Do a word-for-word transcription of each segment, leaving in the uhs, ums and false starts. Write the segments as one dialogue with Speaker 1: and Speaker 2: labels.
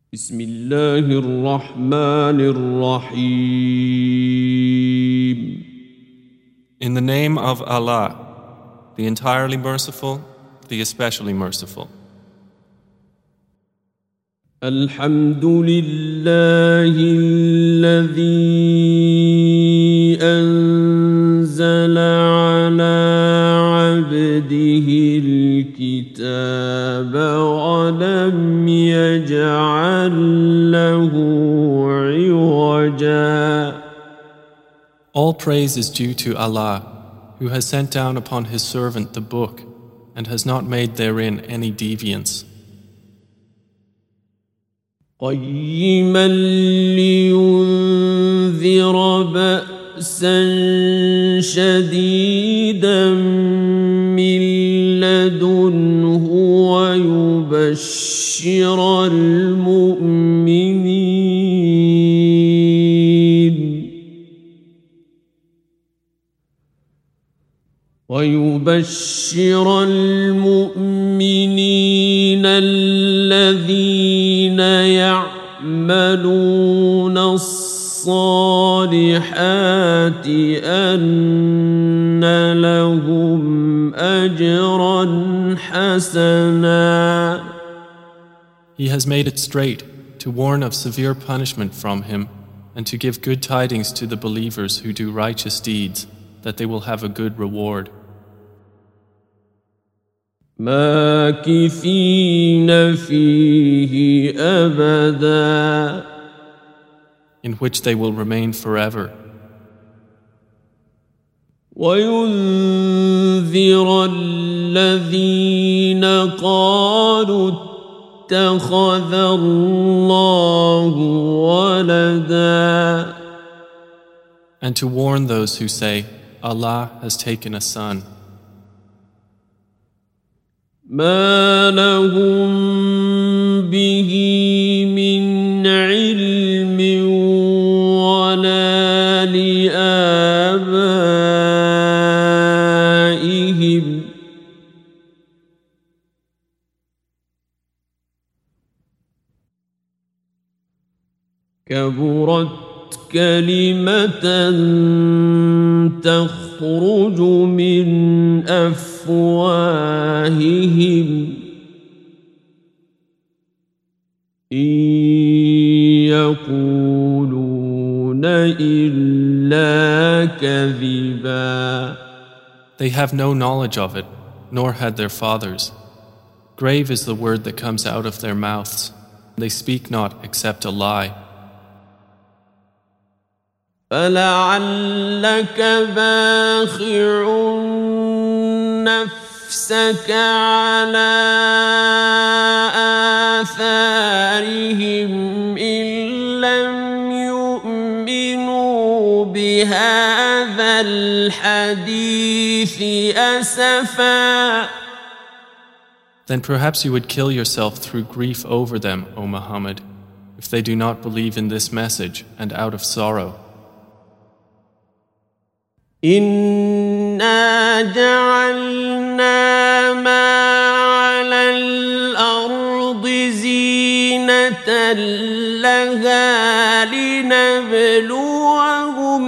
Speaker 1: بسم الله الرحمن الرحيم.
Speaker 2: In the name of Allah, the entirely merciful, the especially merciful.
Speaker 1: الحمد لله الذي أنزل على عبده الكتاب ولم يجعل له عوجا.
Speaker 2: All praise is due to Allah, who has sent down upon His servant the book and has not made therein any deviance.
Speaker 1: قيما لينذر بأسا شديدا من لدنه ويبشر المؤمنين ويبشر المؤمنين الذين يعملون الصالحات أن لهم أجرا حسنا.
Speaker 2: He has made it straight to warn of severe punishment from Him and to give good tidings to the believers who do righteous deeds, that they will have a good reward.
Speaker 1: ماكثين فيه أبدا,
Speaker 2: in which they will remain forever.
Speaker 1: وينذر الذين قالوا اتخذ الله ولدا,
Speaker 2: and to warn those who say, Allah has taken a son.
Speaker 1: ما لهم به من علم ولا لآبائهم كبرت كلمة تخرج من أفواههم إن يقولون إلا كذبا.
Speaker 2: They have no knowledge of it, nor had their fathers. Grave is the word that comes out of their mouths. They speak not except a lie.
Speaker 1: فلعلك باخع نفسك على آثارهم إن لم يؤمنوا بهذا الحديث أسفا.
Speaker 2: Then perhaps you would kill yourself through grief over them, O Muhammad, if they do not believe in this message and out of sorrow.
Speaker 1: إنا جعلنا ما على الأرض زينة لها لنبلوهم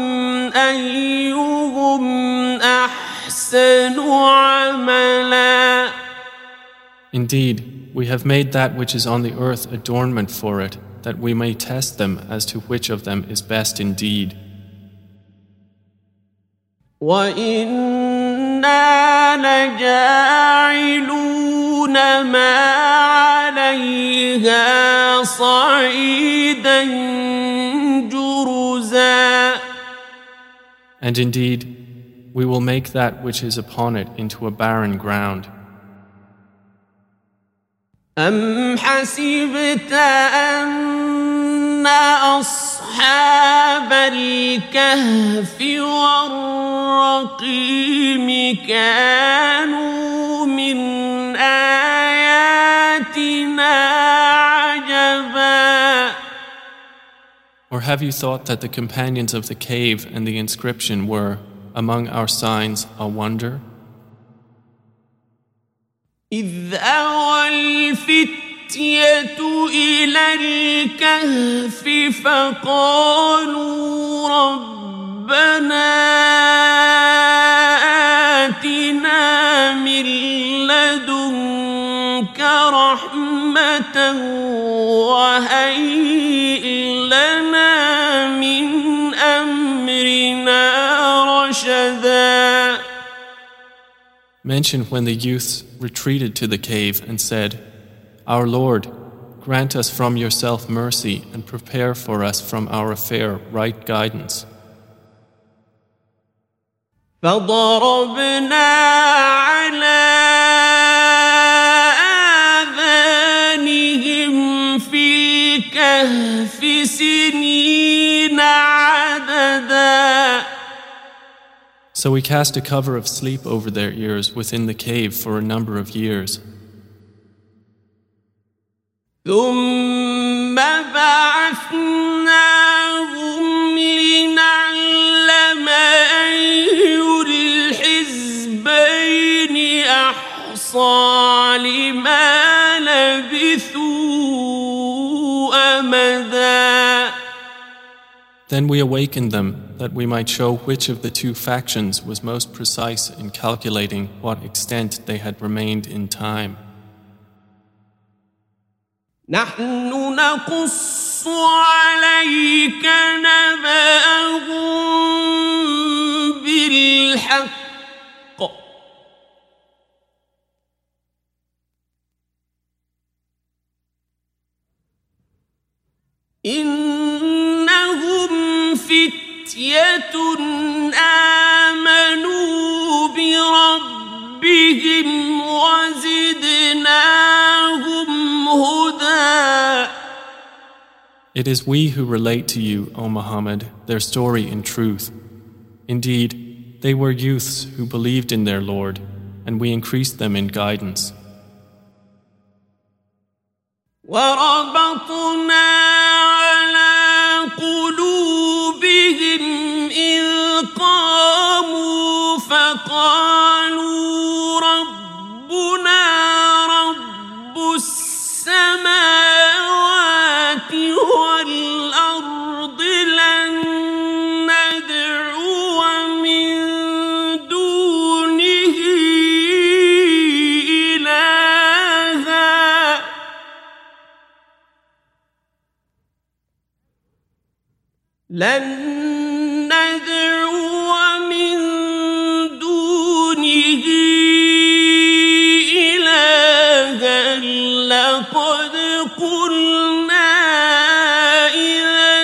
Speaker 1: أيهم أحسن عملا.
Speaker 2: Indeed, we have made that which is on the earth adornment for it, that we may test them as to which of them is best indeed.
Speaker 1: وَإِنَّا لَجَاعِلُونَ مَا عَلَيْهَا صَعِيدًا جُرُزًا.
Speaker 2: And indeed, we will make that which is upon it into a barren ground.
Speaker 1: أَمْ حَسِبْتَ أَنَّ أَصْحَابَ الْكَهْفِ وَالرَّقِيمِ كَانُوا مِنْ آيَاتِنَا عَجَبًا.
Speaker 2: Or have you thought that the companions of the cave and the inscription were, among our signs, a wonder?
Speaker 1: إذ أوى الفتية الفتية إلى الكهف فقالوا ربنا آتنا من لدنك رحمة وهيئ لنا من أمرنا رشدا.
Speaker 2: Mention when the youths retreated to the cave and said, Our Lord, grant us from yourself mercy and prepare for us from our affair right guidance.
Speaker 1: فضربنا على آذانهم في الكهف سنين عددا.
Speaker 2: So we cast a cover of sleep over their ears within the cave for a number of years.
Speaker 1: ثم بعثناهم لنعلم أي الحزبين أحصى لما لبثوا أمدا.
Speaker 2: Then we awakened them that we might show which of the two factions was most precise in calculating what extent they had remained in time.
Speaker 1: نحن نقص عليك نبأهم بالحق إنهم فتية آمنوا بربهم وزدناهم هدى.
Speaker 2: It is we who relate to you, O Muhammad, their story in truth. Indeed, they were youths who believed in their Lord, and we increased them in guidance.
Speaker 1: وربطنا على قلوبهم إذ قاموا فقالوا ربنا رب السماوات والأرض لن ندعو من دونه إلها لن ندعو من دونه إلها لقد قلنا إذا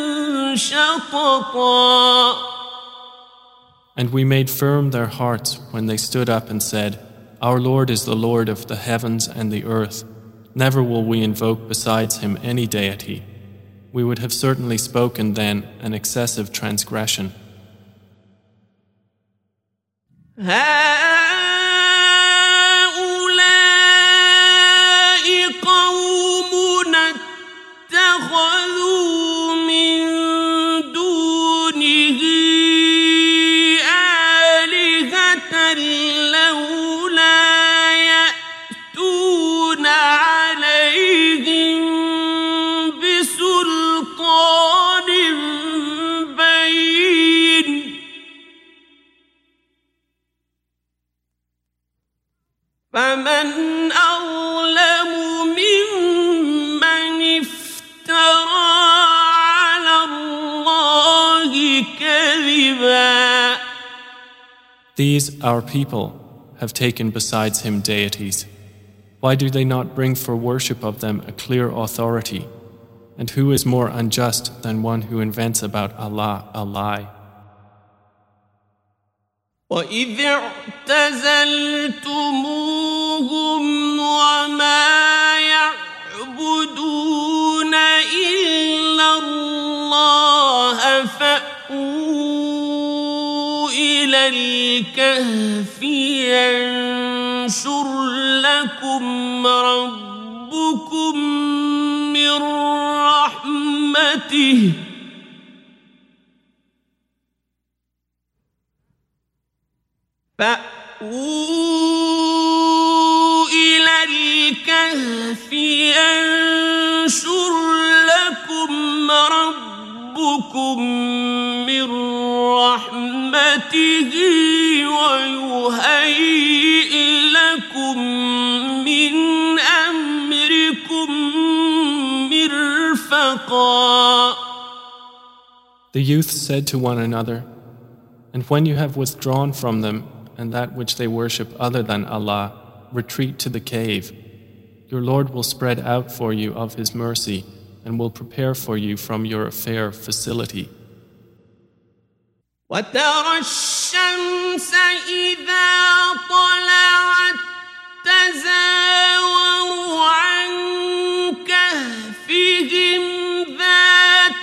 Speaker 1: شططا.
Speaker 2: And we made firm their hearts when they stood up and said, Our Lord is the Lord of the heavens and the earth. Never will we invoke besides him any deity. We would have certainly spoken then an excessive transgression.
Speaker 1: هؤلاء قومنا اتخذوا من دونه آلهة لولا يأتون عليهم بسلطان بين فمن أظلم ممن افترى على الله كذبا.
Speaker 2: These, our people, have taken besides him deities. Why do they not bring for worship of them a clear authority? And who is more unjust than one who invents about Allah a lie?
Speaker 1: وَإِذِ اعْتَزَلْتُمُوهُمْ وَمَا يَعْبُدُونَ إِلَّا اللَّهَ فَأْوُوا إِلَى الْكَهْفِ يَنشُرْ لَكُمْ رَبُّكُمْ مِنْ رَحْمَتِهِ فَأْوُوا إِلَى الْكَهْفِ ربكم من رحمته ويهيئ لكم من أمركم مرفقا.
Speaker 2: The youth said to one another, and when you have withdrawn from them and that which they worship other than Allah, retreat to the cave. Your Lord will spread out for you of His mercy and will prepare for you from your affair facility.
Speaker 1: وترى الشمس إذا طلعت تزاور عن كهفهم ذات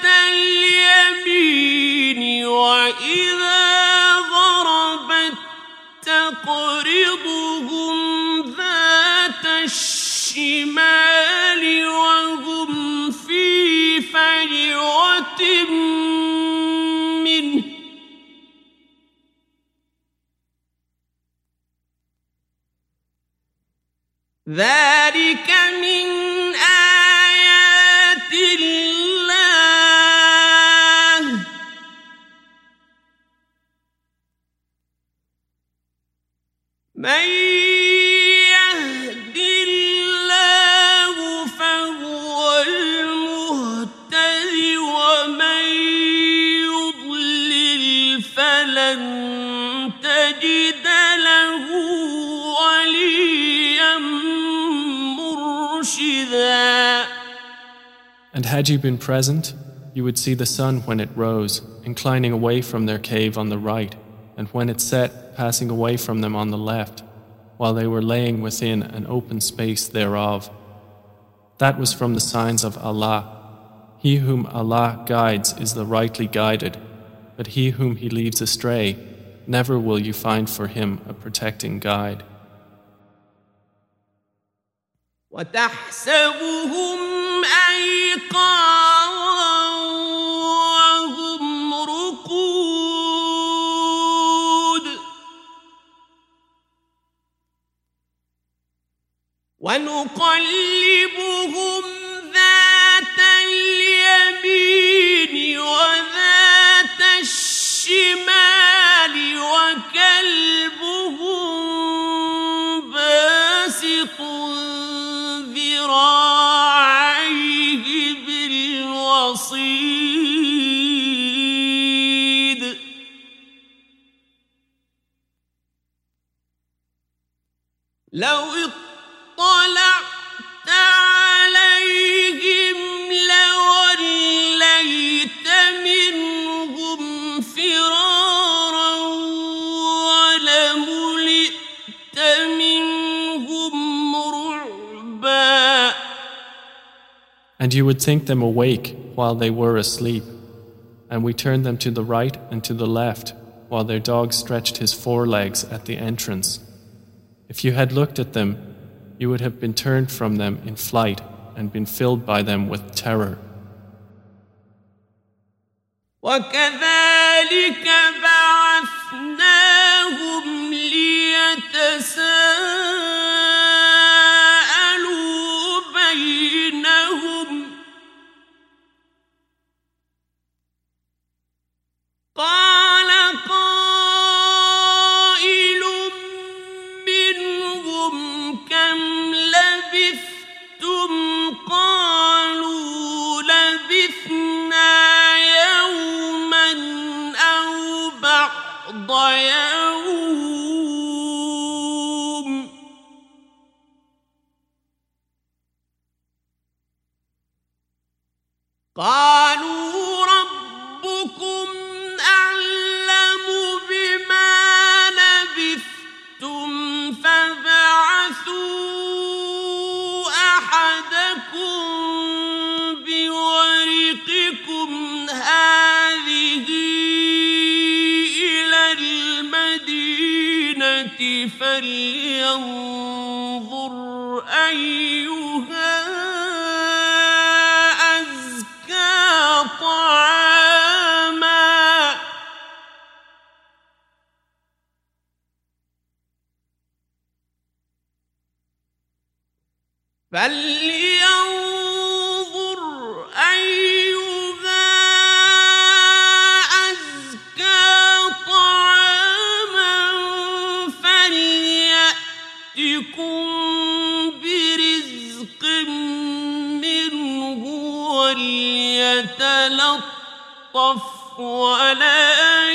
Speaker 1: اليمين وإذا غربت تقرضهم ذات الشمال وهم في فجوة منه ذلك من آيات الله من يهد الله فهو المهتد ومن يضلل فلن تجد له وليا مرشدا.
Speaker 2: And had you been present, you would see the sun when it rose, inclining away from their cave on the right, and when it set, passing away from them on the left, while they were laying within an open space thereof. That was from the signs of Allah. He whom Allah guides is the rightly guided, but he whom He leaves astray, never will you find for him a protecting guide.
Speaker 1: وتحسبهم أيقاظا وهم رقود ونقلبهم ذات اليمين وذات الشمال وكلبهم باسط ذراعيه بالوصيد لو اطلعت عليهم لوليت منهم فرارا ولملئت منهم رعبا.
Speaker 2: And you would think them awake while they were asleep, and we turned them to the right and to the left, while their dog stretched his forelegs at the entrance. If you had looked at them, you would have been turned from them in flight and been filled by them with terror.
Speaker 1: وكذلك بعثناهم ليتساءلوا بينهم قال قائل منهم كم لبثتم قالوا لبثنا يوما أو بعض يوم قالوا ربكم أعلم بما لبثتم فابعثوا أحدكم بورقكم هذه إلى المدينة فلينظر أيها أزكى طعاما فلينظر أيها وليتلطف ولا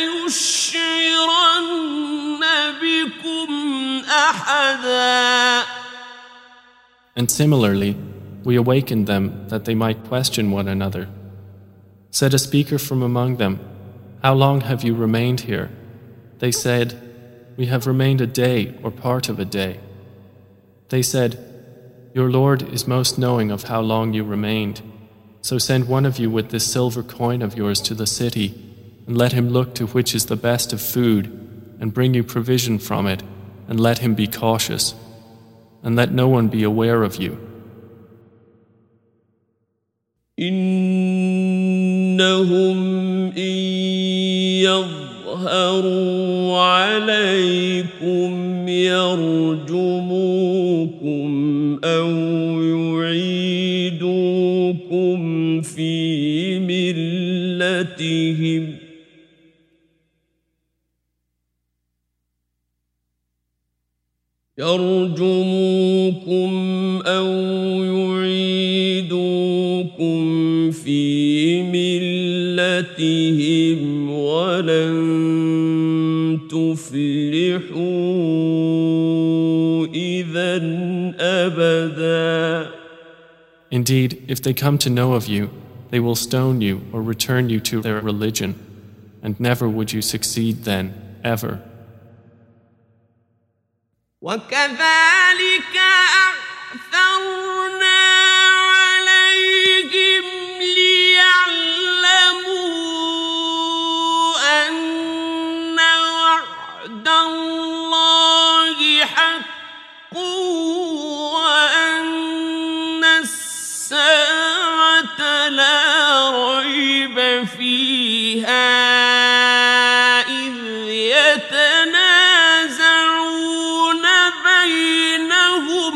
Speaker 1: يشعرن بكم أحدا.
Speaker 2: And similarly, we awakened them that they might question one another. Said a speaker from among them, "How long have you remained here?" They said, "We have remained a day or part of a day." They said, "Your Lord is most knowing of how long you remained. So send one of you with this silver coin of yours to the city, and let him look to which is the best of food, and bring you provision from it, and let him be cautious, and let no one be aware of you."
Speaker 1: إنهم إن يظهروا عليكم يرجموكم أو يعيدوكم في ملتهم يرجموكم أو يعيدوكم في ملتهم ولن تفلحوا إذا أبدا.
Speaker 2: Indeed, if they come to know of you, they will stone you or return you to their religion, and never would you succeed then, ever.
Speaker 1: وكذلك أعثرنا عليهم ليعلموا أن وعد الله حق وأن الساعة لا ريب فيها إذ يتنازعون بينهم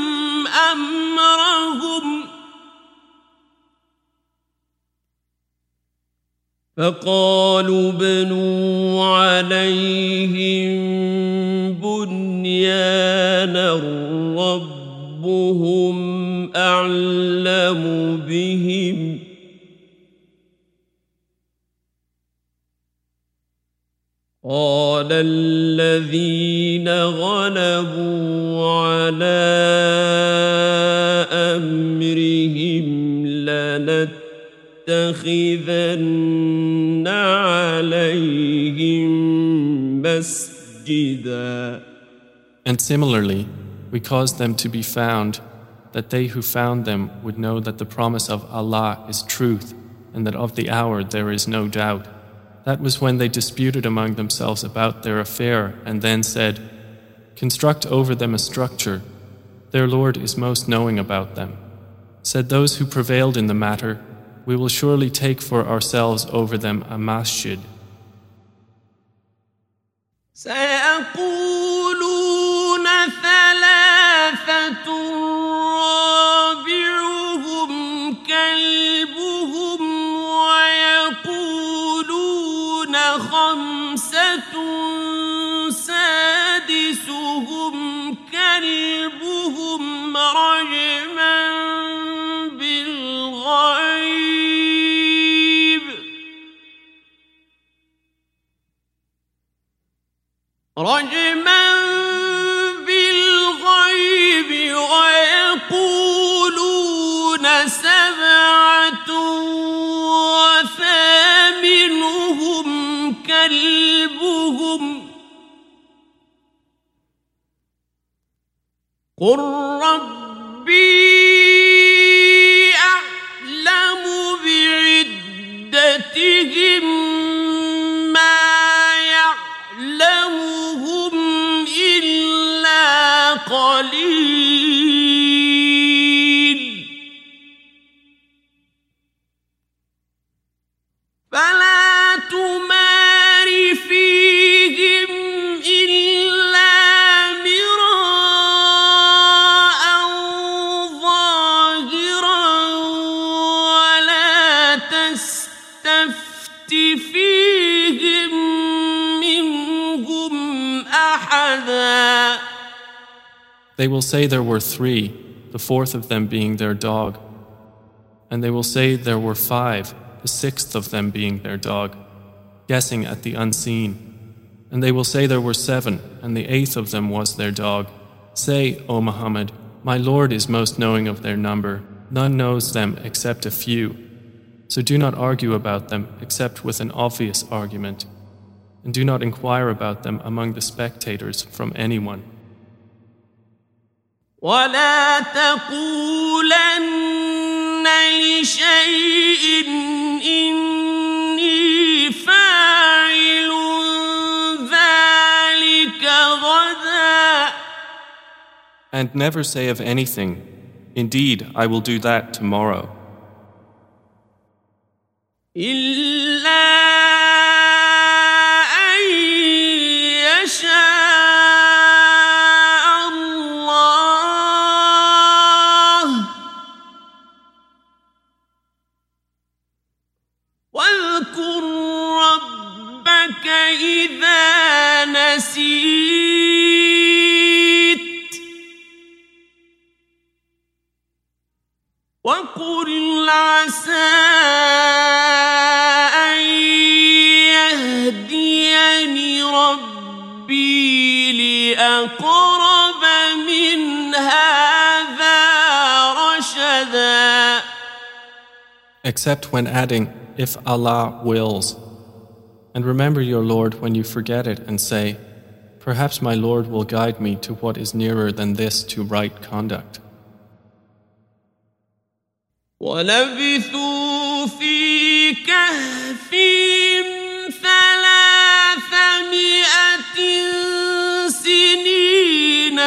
Speaker 1: أمرهم فقالوا ابنوا عليهم بنيانا ربهم أعلم بهم قال الذين غلبوا على أمرهم لنتخذن عليهم مسجدا.
Speaker 2: And similarly, we caused them to be found, that they who found them would know that the promise of Allah is truth, and that of the hour there is no doubt. That was when they disputed among themselves about their affair and then said, "Construct over them a structure. Their Lord is most knowing about them." Said those who prevailed in the matter, "We will surely take for ourselves over them a masjid."
Speaker 1: سيقولون ثلاثة رابعهم كلبهم ويقولون خمسة سادسهم كلبهم رجما بالغيب رجما بالغيب ويقولون سبعة وثامنهم كلبهم قل ربي أعلم بعدتهم ما يعلمهم إلا قليل فلا تمار فيهم إلا مراء ظاهرا ولا تستفت فيهم منهم أحدا.
Speaker 2: They will say there were three, the fourth of them being their dog. And they will say there were five, the sixth of them being their dog, guessing at the unseen. And they will say there were seven, and the eighth of them was their dog. Say, O Muhammad, my Lord is most knowing of their number. None knows them except a few. So do not argue about them except with an obvious argument. And do not inquire about them among the spectators from anyone.
Speaker 1: ولا تقولن لشيء إني فاعل ذلك غدا.
Speaker 2: And never say of anything, indeed, I will do that tomorrow.
Speaker 1: إلا أن يشاء الله واذكر ربك إذا نسيت وقل عسى أن يهديني ربي لأقرب من هذا رشدا.
Speaker 2: Except when adding, if Allah wills. And remember your Lord when you forget it and say, perhaps my Lord will guide me to what is nearer than this to right conduct.
Speaker 1: ولبثوا في كهفهم ثلاثمائة سنين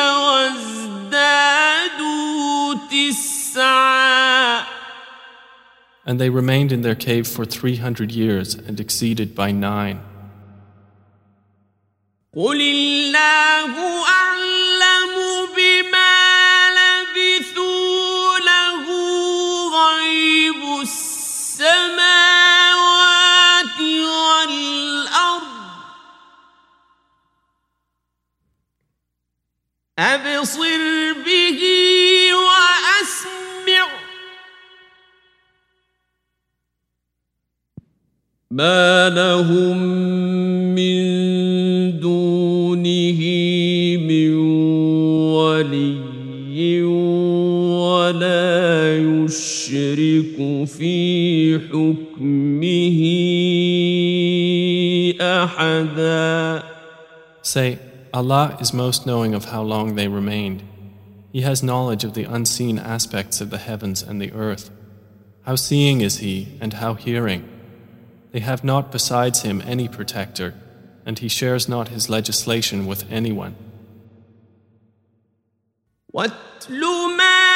Speaker 1: وازدادوا تسعا.
Speaker 2: And they remained in their cave for three hundred years and exceeded by nine.
Speaker 1: قل الله أعلم بما لبثوا له غيب السماوات والأرض أبصر به وأسمع ما لهم من دونه من ولي ولا يشرك في حكمه أحدا.
Speaker 2: Say, Allah is most knowing of how long they remained. He has knowledge of the unseen aspects of the heavens and the earth. How seeing is He and how hearing. They have not besides Him any protector, and He shares not His legislation with anyone.
Speaker 1: وَاتْلُ مَا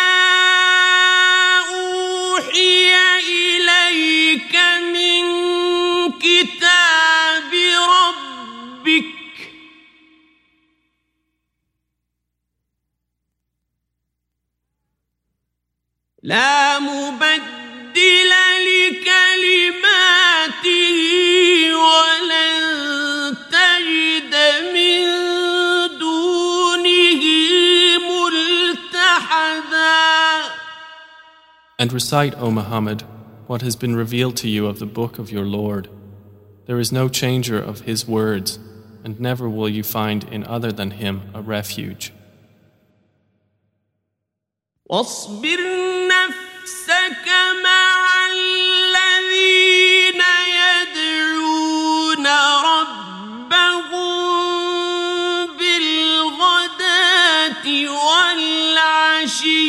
Speaker 1: أُوحِيَ إِلَيْكَ مِنْ كِتَابِ رَبِّكَ لَا مُبَدِّلَ لِكَلِمَاتِهِ وَلَنْ تَجِدَ مِنْ دُونِهِ مُلْتَحَدًا.
Speaker 2: And recite, O Muhammad, what has been revealed to you of the book of your Lord. There is no changer of His words, and never will you find in other than Him a refuge.
Speaker 1: واصبر نفسك مع الذين يدعون ربهم بالغداة والعشي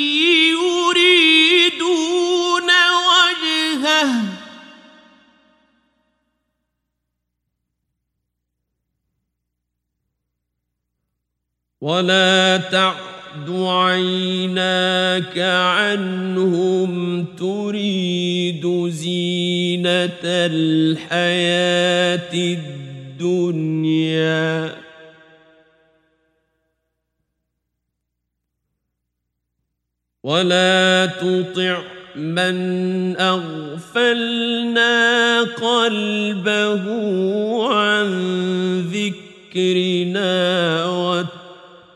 Speaker 1: يريدون وجهه ولا تعد عيناك عنهم تريد زينة الحياة الدنيا ولا تطع من أغفلنا قلبه عن ذكرنا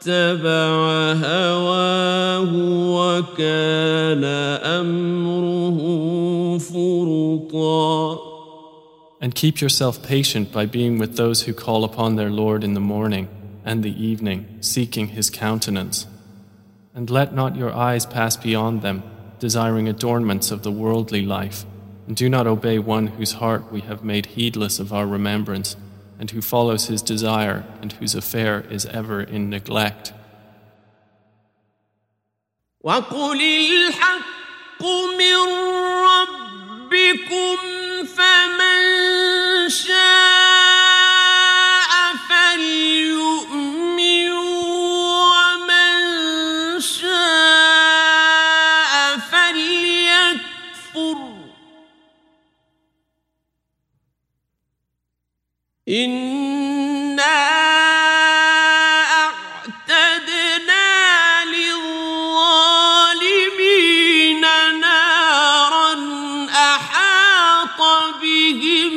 Speaker 1: واتبع هواه وكان أمره فرطا.
Speaker 2: And keep yourself patient by being with those who call upon their Lord in the morning and the evening, seeking His countenance. And let not your eyes pass beyond them, desiring adornments of the worldly life, and do not obey one whose heart we have made heedless of our remembrance, and who follows his desire, and whose affair is ever in neglect.
Speaker 1: وَقُلِ الْحَقُّ مِنْ رَبِّكُمْ فَمَنْ شَاءَ فَلْيُؤْمِنْ وَمَنْ شَاءَ فَلْيَكْفُرْ. إِنَّا أَعْتَدْنَا لِلظَّالِمِينَ نَارًا أَحَاطَ بِهِمْ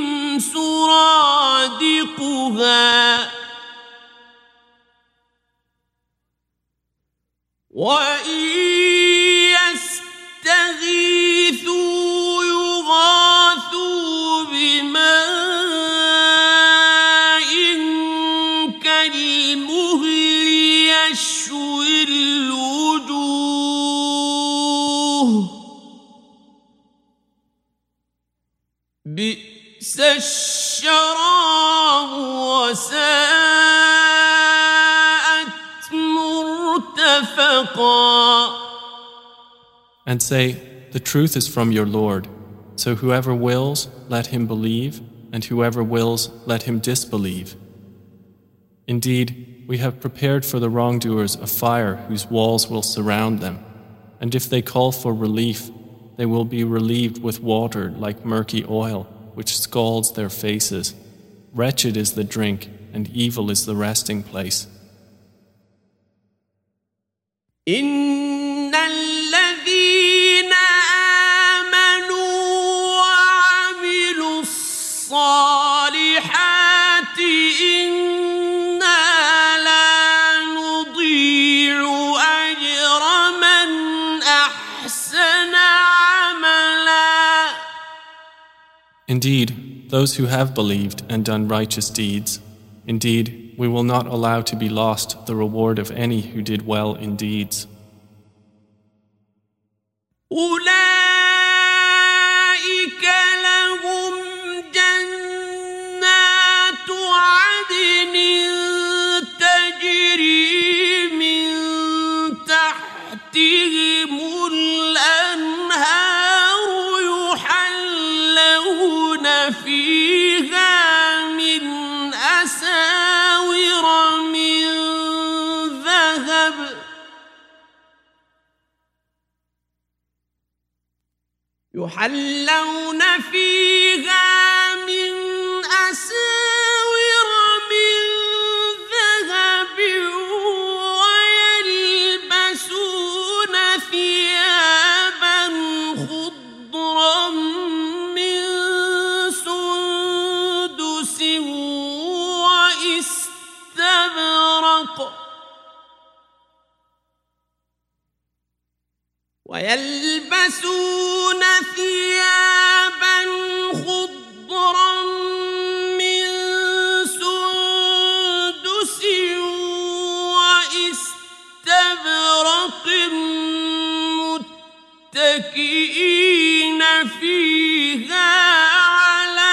Speaker 1: سُرَادِقُهَا وَإِنْ يَسْتَغِيثُوا يُغَاثُوا بِمَاءٍ كَالْمُهْلِ يَشْوِي الْوُجُوهَ بِئْسَ الشَّرَابُ وَسَاءَتْ مُرْتَفَقًا.
Speaker 2: And say, the truth is from your Lord, so whoever wills, let him believe, and whoever wills, let him disbelieve. Indeed, we have prepared for the wrongdoers a fire whose walls will surround them, and if they call for relief, they will be relieved with water like murky oil, which scalds their faces. Wretched is the drink, and evil is the resting place.
Speaker 1: إِنَّ الَّذِينَ آمَنُوا وَعَمِلُوا الصَّالِحَاتِ إِنَّا لَا نُضِيعُ أَجْرَ مَنْ أَحْسَنَ عَمَلًا.
Speaker 2: Indeed, those who have believed and done righteous deeds, indeed, we will not allow to be lost the reward of any who did well in deeds.
Speaker 1: أُولَئِكَ لَهُمْ جَنَّاتُ عَدْنٍ تَجْرِي مِنْ تَحْتِهِمُ الْأَنْهَارُ يُحَلَّوْنَ فِيهَا مِنْ أَسَاوِرَ مِنْ ذَهَبٍ يحلون فيها من أساور من ذهب ويلبسون ثيابا خضرا من سندس وإستبرق ويلبسون ثيابا خضرا من سندس وإستبرق متكئين فيها على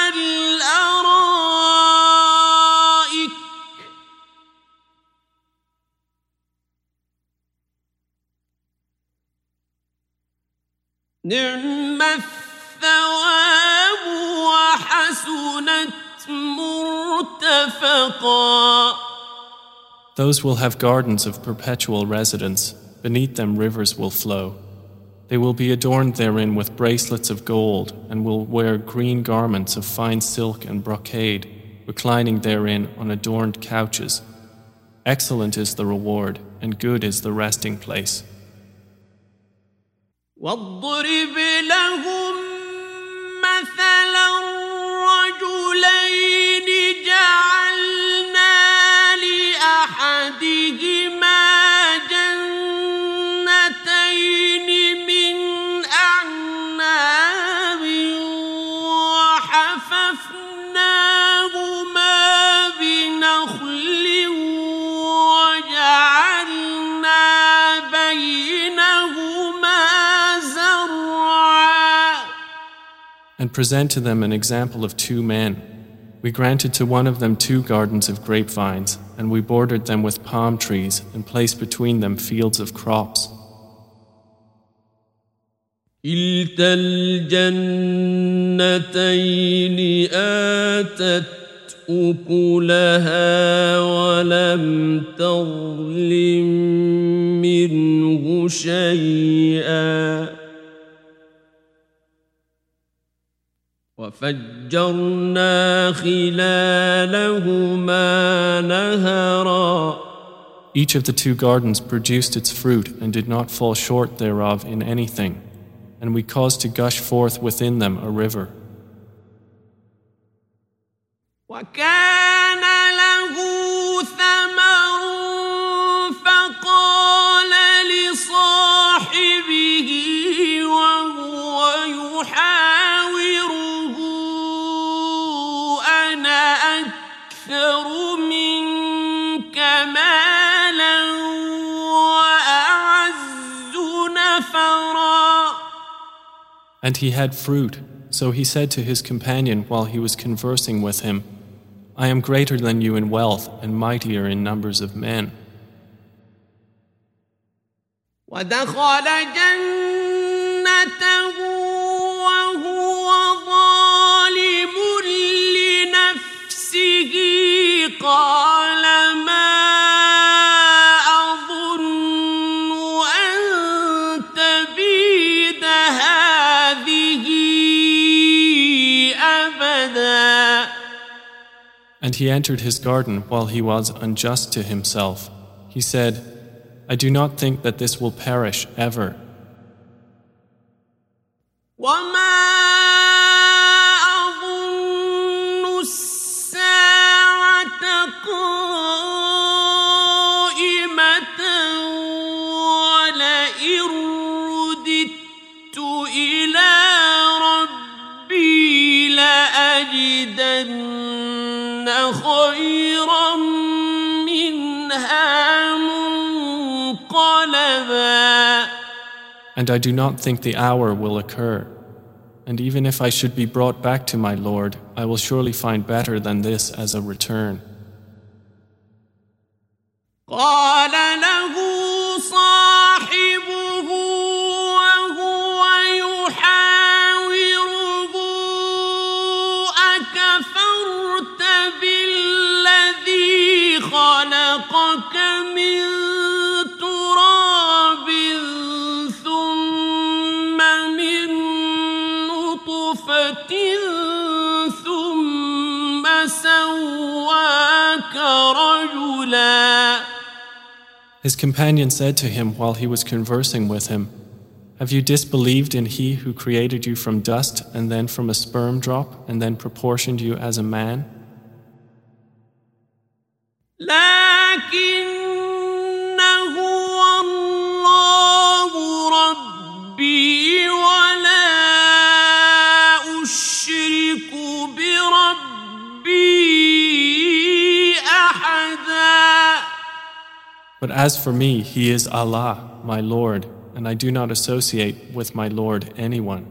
Speaker 1: الأرائك نعم الثواب وحسنت مرتفقا.
Speaker 2: Those will have gardens of perpetual residence. Beneath them rivers will flow. They will be adorned therein with bracelets of gold and will wear green garments of fine silk and brocade, reclining therein on adorned couches. Excellent is the reward, and good is the resting place.
Speaker 1: واضرب لهم مثلا رجلين جعلنا لأحدهما جنتين من أعناب
Speaker 2: And present to them an example of two men. We granted to one of them two gardens of grapevines, and we bordered them with palm trees and placed between them fields of crops.
Speaker 1: كلتا الجنتين آتت أكلها ولم تظلم منه شيئا وفجرنا خلالهما نهرا.
Speaker 2: Each of the two gardens produced its fruit and did not fall short thereof in anything, and we caused to gush forth within them a river.
Speaker 1: وكان له ثمر فقال لصاحبه وهو يحاوره أنا أكثر منك مالا وأعز نفرا.
Speaker 2: And he had fruit, so he said to his companion while he was conversing with him, I am greater than you in wealth and mightier in numbers of men.
Speaker 1: ودخل جنته وهو ظالم لنفسه قال ما أظن أن تبيد هذه أبدا.
Speaker 2: And he entered his garden while he was unjust to himself. He said, I do not think that this will perish ever.
Speaker 1: وما أظن الساعة قائمة ولئن رددت إلى ربي لأجدن خيرا منها منقلبا.
Speaker 2: And I do not think the hour will occur. And even if I should be brought back to my Lord, I will surely find better than this as a return.
Speaker 1: قال له صاحبه وهو يحاوره أكفرت بالذي خلقك من تراب ثم من نطفة ثم سواك رجلا.
Speaker 2: His companion said to him while he was conversing with him, Have you disbelieved in He who created you from dust and then from a sperm drop and then proportioned you as a man?
Speaker 1: لكن هو الله ربي ولا أشرك بربي أحدا.
Speaker 2: But as for me, He is Allah, my Lord, and I do not associate with my Lord anyone.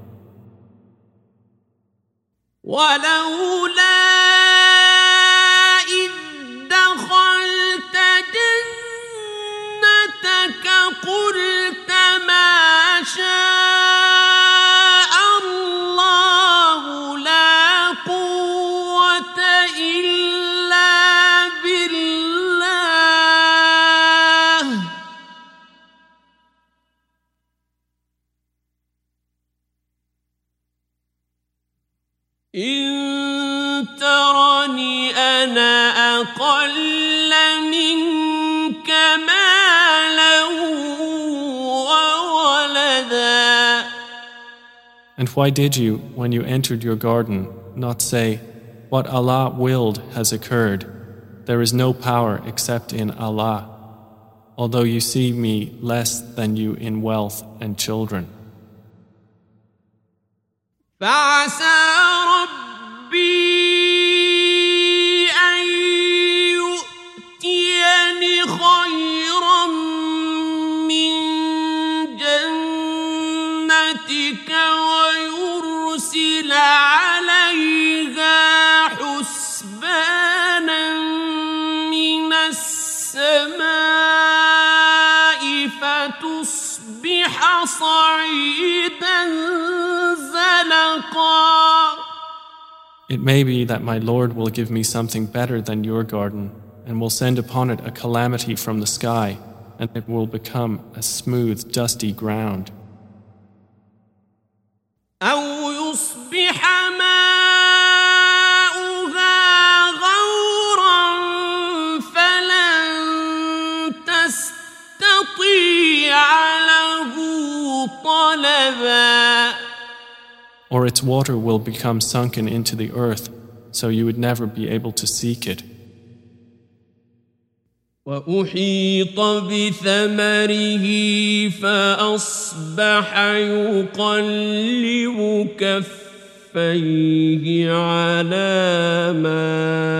Speaker 1: ولولا إذ دخلت جنتك قلت ما شاء الله لا قوة إلا بالله. إن ترني أنا أقل منك مالا وولدا.
Speaker 2: And why did you, when you entered your garden, not say, What Allah willed has occurred? There is no power except in Allah, although you see me less than you in wealth and children.
Speaker 1: فعسى ربي أن يؤتيني خيرا من جنتك ويرسل
Speaker 2: It may be that my Lord will give me something better than your garden, and will send upon it a calamity from the sky, and it will become a smooth, dusty ground.
Speaker 1: أو يصبح ماؤها غورا فلن تستطيع له طلبا.
Speaker 2: Or its water will become sunken into the earth, so you would never be able to seek it.
Speaker 1: وأحيط بثمره فأصبح يقلب كفيه على ما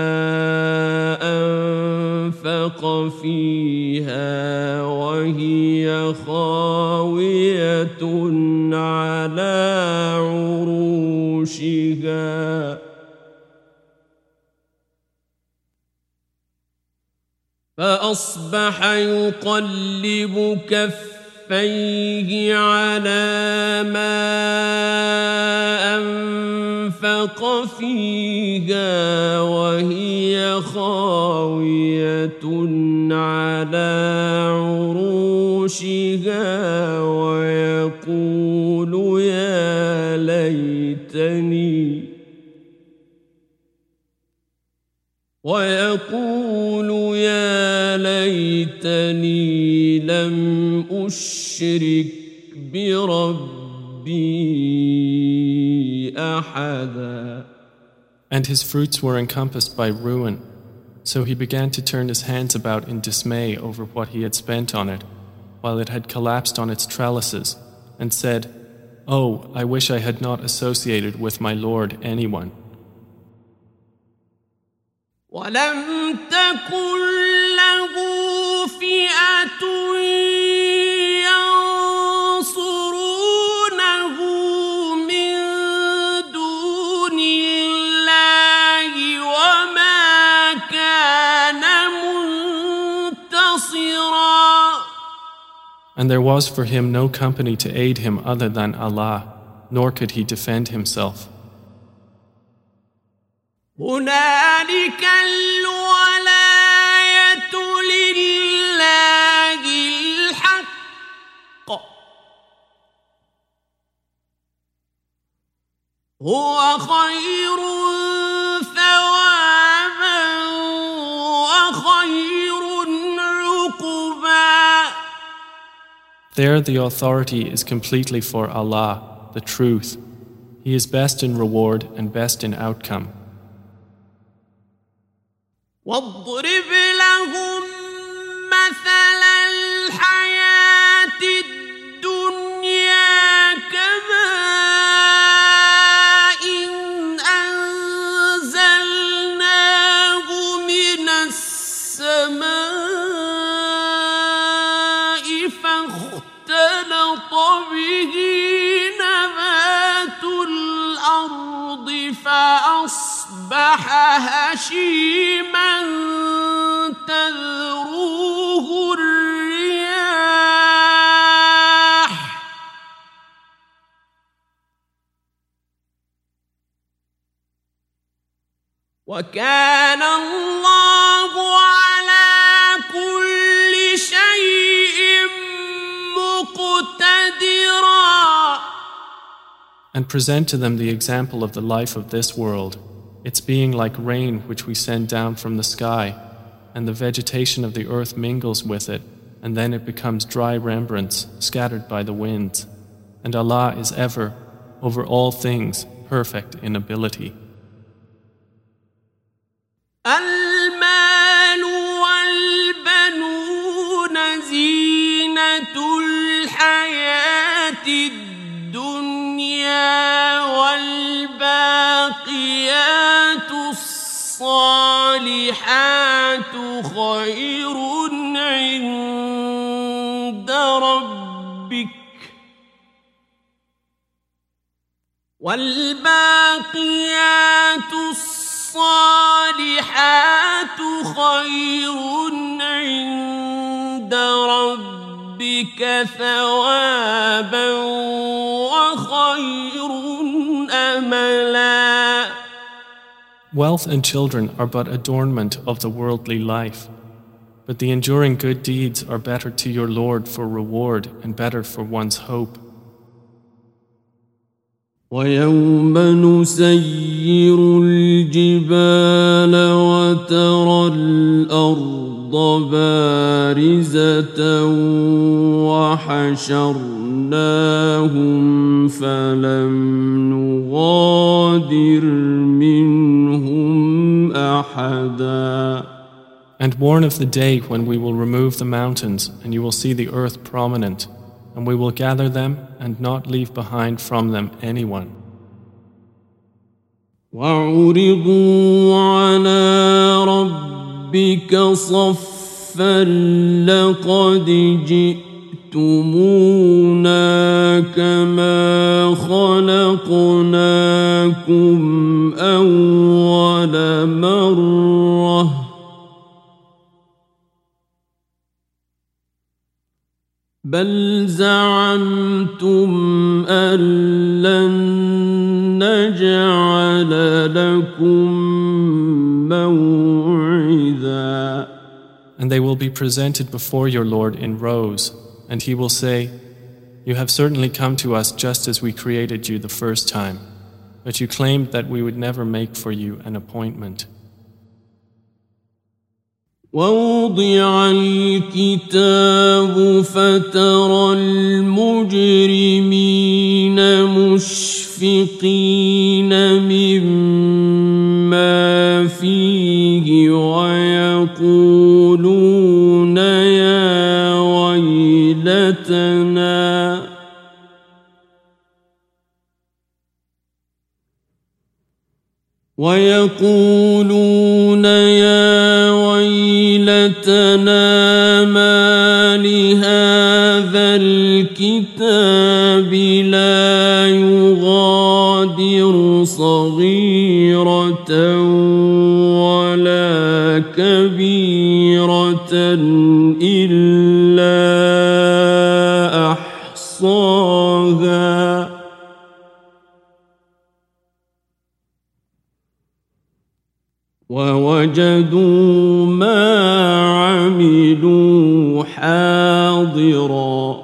Speaker 1: أنفق فيها وهي خاوية على عروشها فأصبح يقلب كفيه على ما أنفق فيها وهي خاوية على عروشها ويقول يا ليتني ويقول يا ليتني لم أشرك بربي أحدا.
Speaker 2: And his fruits were encompassed by ruin, so he began to turn his hands about in dismay over what he had spent on it, while it had collapsed on its trellises, and said, "Oh, I wish I had not associated with my Lord anyone."
Speaker 1: ولم تكن له فئة ينصرونه من دون الله وما كان منتصرا.
Speaker 2: And there was for him no company to aid him other than Allah, nor could he defend himself.
Speaker 1: هنالك الولاية لله الحق هو خير ثوابا وخير عقبا.
Speaker 2: There the authority is completely for Allah, the truth. He is best in reward and best in outcome.
Speaker 1: واضرب لهم مثل الحياة الدنيا كماء أنزلناه من السماء فاختلط به نبات الأرض فأصبح هشيما تذروه الرياح وكان الله على كل شيء مقتدرا.
Speaker 2: And present to them the example of the life of this world, its being like rain which we send down from the sky, and the vegetation of the earth mingles with it, and then it becomes dry rembrandts scattered by the winds. And Allah is ever, over all things, perfect in ability.
Speaker 1: المال والبنون زينة الحياة الدنيا والباقيات الصالحات خير عند ربك والباقيات الصالحات خير عند ربك ثوابا وخير أملا.
Speaker 2: Wealth and children are but adornment of the worldly life, but the enduring good deeds are better to your Lord for reward and better for one's hope.
Speaker 1: ويوم نسير الجبال وترى الأرض بارزة وحشرناهم فلم نغادر منهم أحدا.
Speaker 2: And warn of the day when we will remove the mountains and you will see the earth prominent, and we will gather them and not leave behind from them anyone.
Speaker 1: وعرضوا على ربك صفا لقد جئتمونا كما خلقناكم أول مرة بل زعمتم أن لن نجعل لكم موعدا.
Speaker 2: And they will be presented before your Lord in rows, and he will say, "You have certainly come to us just as we created you the first time, but you claimed that we would never make for you an appointment."
Speaker 1: ووضع الكتاب فترى المجرمين مشفقين مما فيه ويقولون يا ويلتنا ويقولون يا ويلتنا ما لهذا الكتاب لا يغادر صغيرة ولا كبيرة إلا أحصاها ووجدوا ما عملوا حاضرا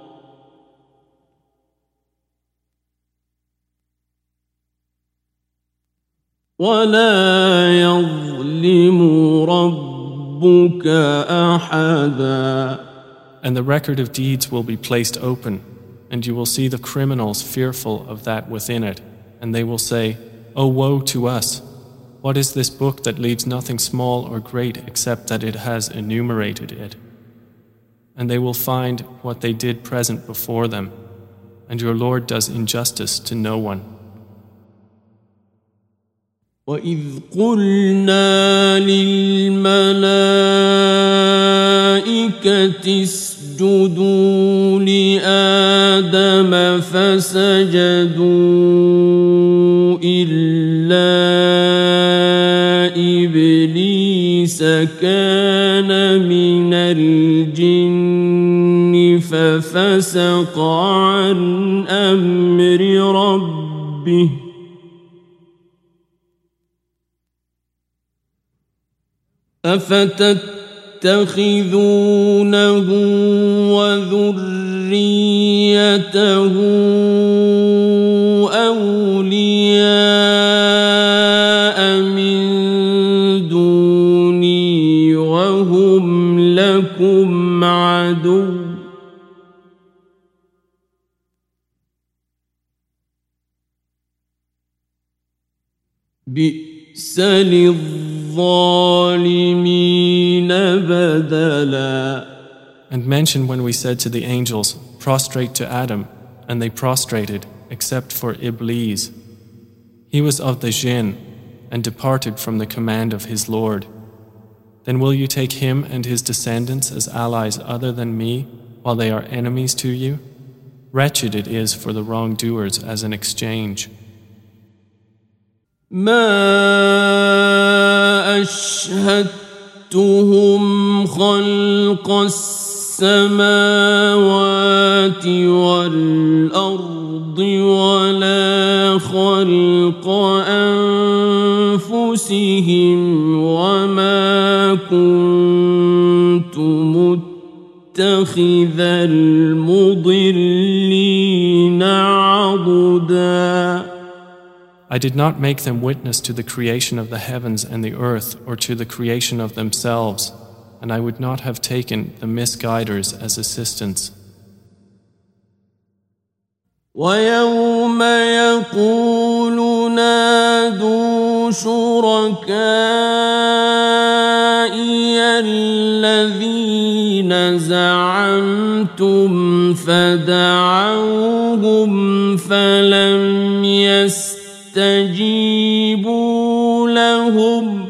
Speaker 1: ولا يظلم ربك أحدا.
Speaker 2: And the record of deeds will be placed open, and you will see the criminals fearful of that within it, and they will say, "Oh, woe to us! What is this book that leaves nothing small or great except that it has enumerated it?" And they will find what they did present before them, and your Lord does injustice to no one.
Speaker 1: وَإِذْ قُلْنَا لِلْمَلَائِكَةِ اسْجُدُوا لِآدَمَ فَسَجَدُوا إِلَّا إِبْلِيسَ كَانَ مِنَ الْجِنِّ فَفَسَقَ عَنْ أَمْرِ رَبِّهِ أفتتخذونه وذريته أولياء من دوني وهم لكم عدو بئس للظالمين بدلا.
Speaker 2: And mention when we said to the angels, "Prostrate to Adam," and they prostrated, except for Iblis. He was of the jinn, and departed from the command of his Lord. Then will you take him and his descendants as allies other than me, while they are enemies to you? Wretched it is for the wrongdoers as an exchange.
Speaker 1: ما أشهدتهم خلق السماوات والأرض ولا خلق أنفسهم وما كنت متخذ المضلين عضدا.
Speaker 2: I did not make them witness to the creation of the heavens and the earth or to the creation of themselves, and I would not have taken the misguiders as assistants.
Speaker 1: وَيَوْمَ يَقُولُ نَادُوا شُرَكَائِيَ الَّذِينَ زَعَمْتُمْ فَدَعَوْهُمْ فَلَمْ يَسْتَجِيبُوا لَهُمْ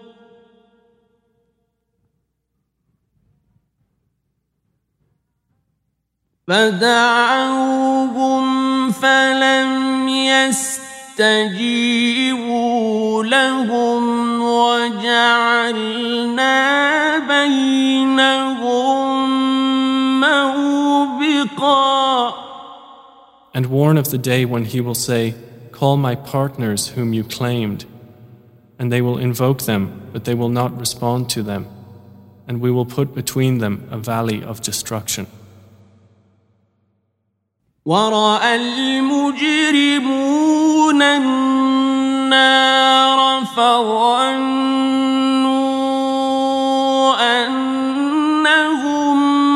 Speaker 1: فدعوهم فلم يستجيبوا لهم وجعلنا بينهم موبقا.
Speaker 2: And warn of the day when he will say, "Call my partners whom you claimed," and they will invoke them, but they will not respond to them, and we will put between them a valley of destruction.
Speaker 1: ورأى المجرمون النار فظنوا أنهم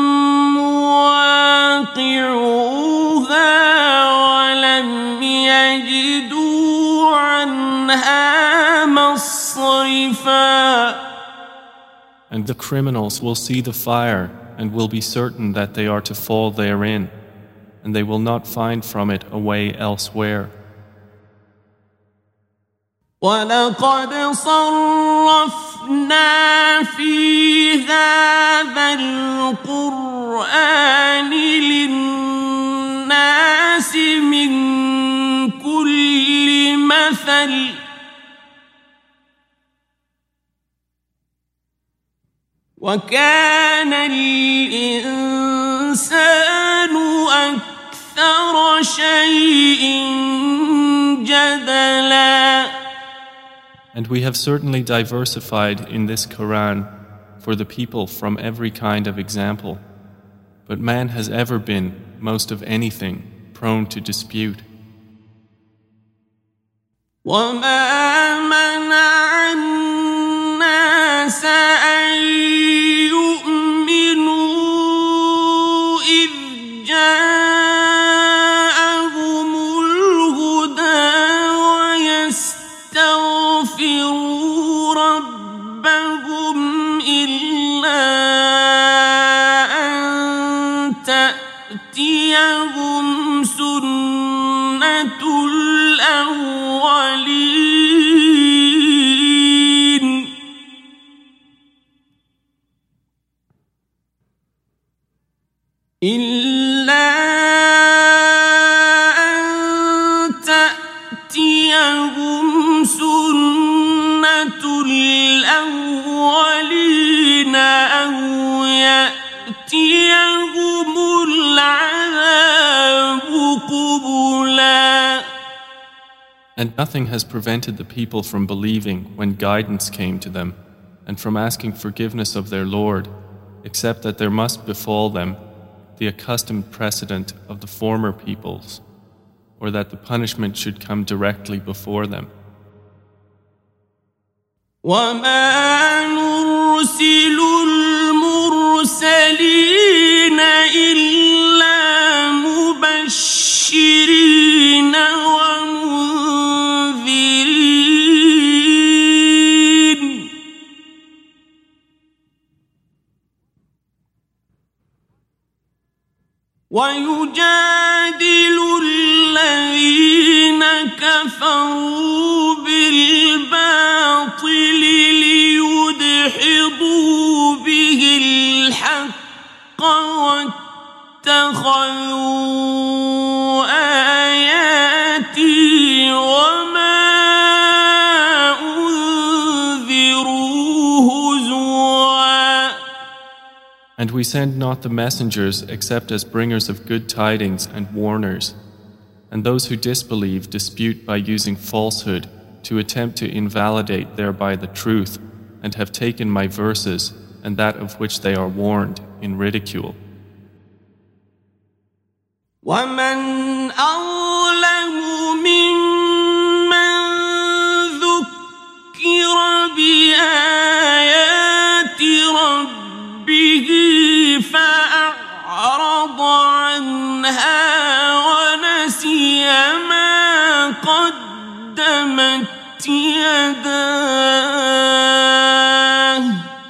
Speaker 1: مواقعوها ولم يجدوا عنها مصرفا.
Speaker 2: And the criminals will see the fire and will be certain that they are to fall therein, and they will not find from it a way elsewhere.
Speaker 1: وَلَقَدْ صَرَّفْنَا فِي هَذَا الْقُرْآنِ لِلنَّاسِ مِنْ كُلِّ مَثَلٍ وَكَانَ الْإِنسَانُ أكثر شيء جدلا.
Speaker 2: And we have certainly diversified in this Quran for the people from every kind of example, but man has ever been, most of anything, prone to dispute.
Speaker 1: وَمَا مَنَعَ النَّاسَ أَن يُؤْمِنُوا إِذْ جَاءَهُمُ الْهُدَى وَيَسْتَغْفِرُوا رَبَّهُمْ إِلَّا أَن تَأْتِيَهُمْ سُنَّةُ الْأَوَّلِينَ إِلَّا أَن تَأْتِيَهُمْ سُنَّةُ الْأَوَّلِينَ أَوْ يَأْتِيَهُمُ الْعَذَابُ قُبُلًا.
Speaker 2: And nothing has prevented the people from believing when guidance came to them, and from asking forgiveness of their Lord, except that there must befall them the accustomed precedent of the former peoples, or that the punishment should come directly before them.
Speaker 1: وَمَا نُرْسِلُ الْمُرْسَلِينَ إِلَّا مُبَشِّرِينَ وَمُنذِرِينَ وَيُجَادِلُ الَّذِينَ كَفَرُوا بِالْبَاطِلِ لِيُدْحِضُوا بِهِ الْحَقَّ وَاتَّخَذُوا آيَاتِي وَمَا أُنذِرُوا هُزُوًا.
Speaker 2: And we send not the messengers except as bringers of good tidings and warners. And those who disbelieve dispute by using falsehood to attempt to invalidate thereby the truth, and have taken my verses and that of which they are warned in ridicule.
Speaker 1: ومن أظلم ممن ذكر بآيات ربه فأعرض عنها ونسي ما قدمت يداه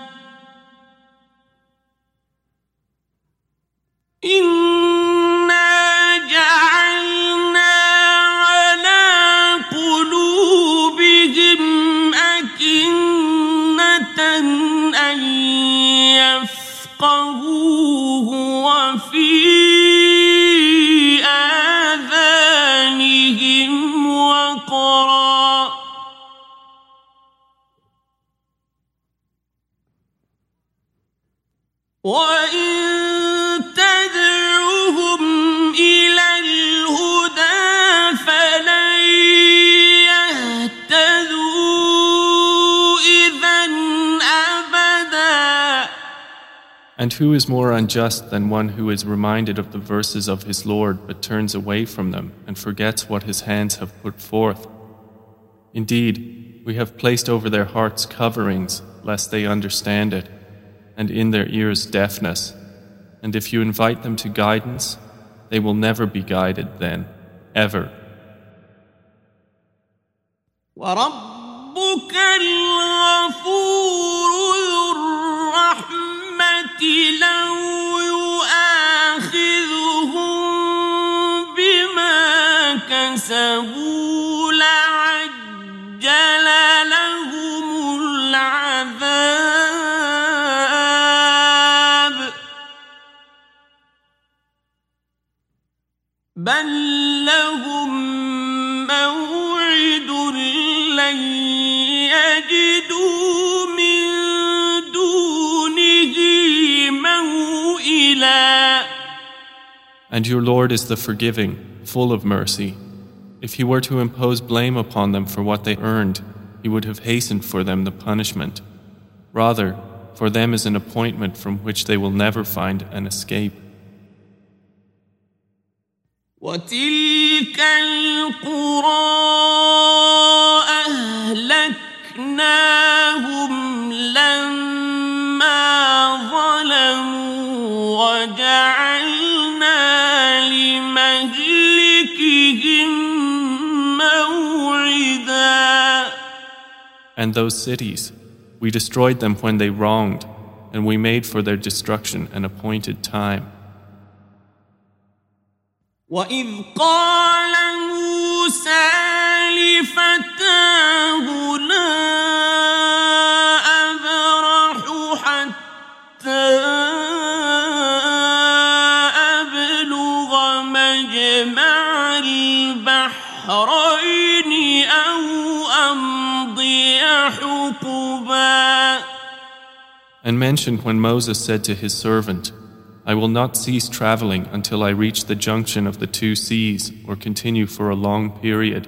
Speaker 1: إنا جعلنا على قلوبهم أكنة أن يفقهوه وفي آذانهم وقرا وإن تدعوهم إلى الهدى فلن يهتدوا إذا أبدا.
Speaker 2: And who is more unjust than one who is reminded of the verses of his Lord but turns away from them and forgets what his hands have put forth? Indeed, we have placed over their hearts coverings lest they understand it, and in their ears deafness. And if you invite them to guidance, they will never be guided then, ever.
Speaker 1: وَرَبُّكَ الْغَفُورُ ذُو الرَّحْمَةِ لَوْ يُؤَاخِذُهُم بِمَا كَسَبُوا لَعَجَّلَ لَهُمُ الْعَذَابَ بَل لَّهُم موعد لن يجدوا من دونه موئلا.
Speaker 2: And your Lord is the forgiving, full of mercy. If he were to impose blame upon them for what they earned, he would have hastened for them the punishment. Rather, for them is an appointment from which they will never find an escape.
Speaker 1: وتلك القرى أهلكناهم لما ظلموا وجعلنا لمهلكهم موعدا.
Speaker 2: And those cities, we destroyed them when they wronged, and we made for their destruction an appointed time.
Speaker 1: وَإِذْ قَالَ مُوسَى لِفَتَاهُ لَا أَبْرَحُ حَتَّى أَبْلُغَ مَجْمَعَ الْبَحْرَيْنِ أَوْ أَمْضِيَ حُقُبًا.
Speaker 2: And mention when Moses said to his servant, I will not cease traveling until I reach the junction of the two seas or continue for a long period.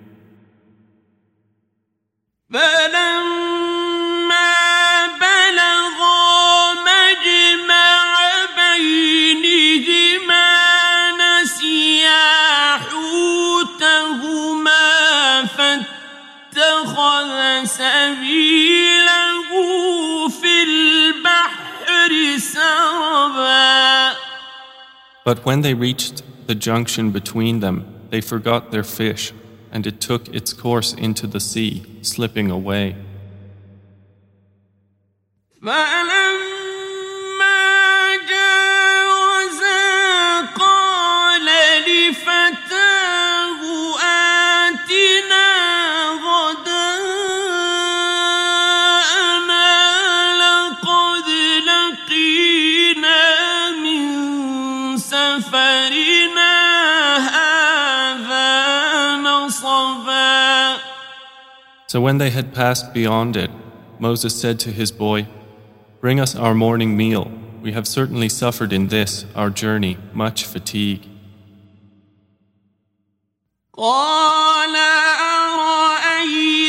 Speaker 1: فَلَمَّا بَلَغَا مَجْمَعَ بَيْنِهِمَا نَسِيَا حُوتَهُمَا فَاتَّخَذَ سَبِيلَهُ فِي الْبَحْرِ سَرَبًا.
Speaker 2: But when they reached the junction between them, they forgot their fish, and it took its course into the sea, slipping away.
Speaker 1: فَلَمَّا جَاوَزَا قَالَ لِفَتَاهُ آتِنَا غَدَاءَنَا لَقَدْ لَقِينَا مِنْ سَفَرِنَا هَذَا نَصَبًا.
Speaker 2: So when they had passed beyond it, Moses said to his boy, Bring us our morning meal. We have certainly suffered in this, our journey, much fatigue.
Speaker 1: قَالَ أَرَأَيْتَ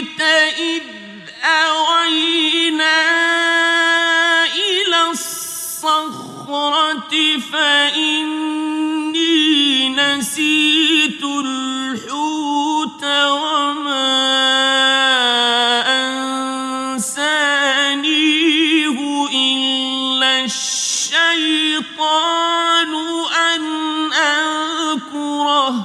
Speaker 1: إذ أوينا إلى الصخرة فإني نسيت الحوت وما أنسانيه إلا الشيطان أن أذكره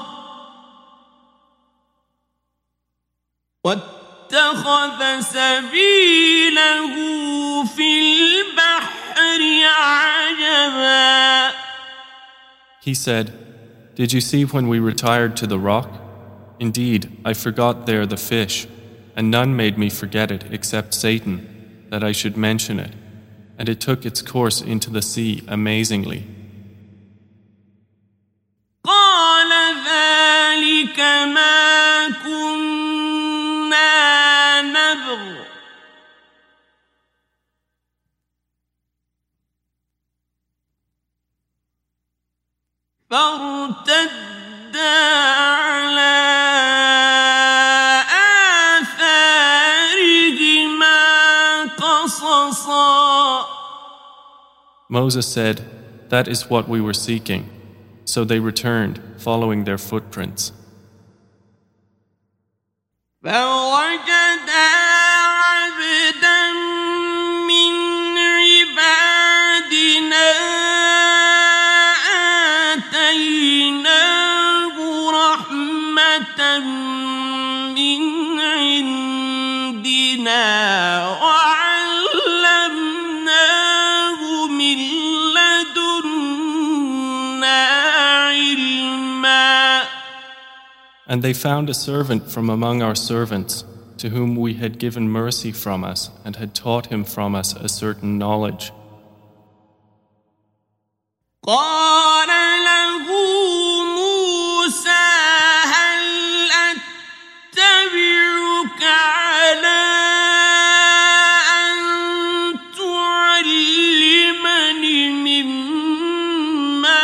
Speaker 1: واتخذ سبيله في البحر عجبا.
Speaker 2: He said, "Did you see when we retired to the rock? Indeed, I forgot there the fish, and none made me forget it except Satan, that I should mention it. And it took its course into the sea amazingly."
Speaker 1: قال ذلك ما كنا نبغ فارتدا على آثارهما قصصا.
Speaker 2: Moses said, "That is what we were seeking." So they returned, following their footprints.
Speaker 1: فوجدا عبدا من عبادنا آتيناه رحمة من عندنا وعلمناه من لدنا علما.
Speaker 2: And they found a servant from among our servants, to whom we had given mercy from us and had taught him from us a certain knowledge.
Speaker 1: قال له موسى هل أتبعك على أن تعلمني مما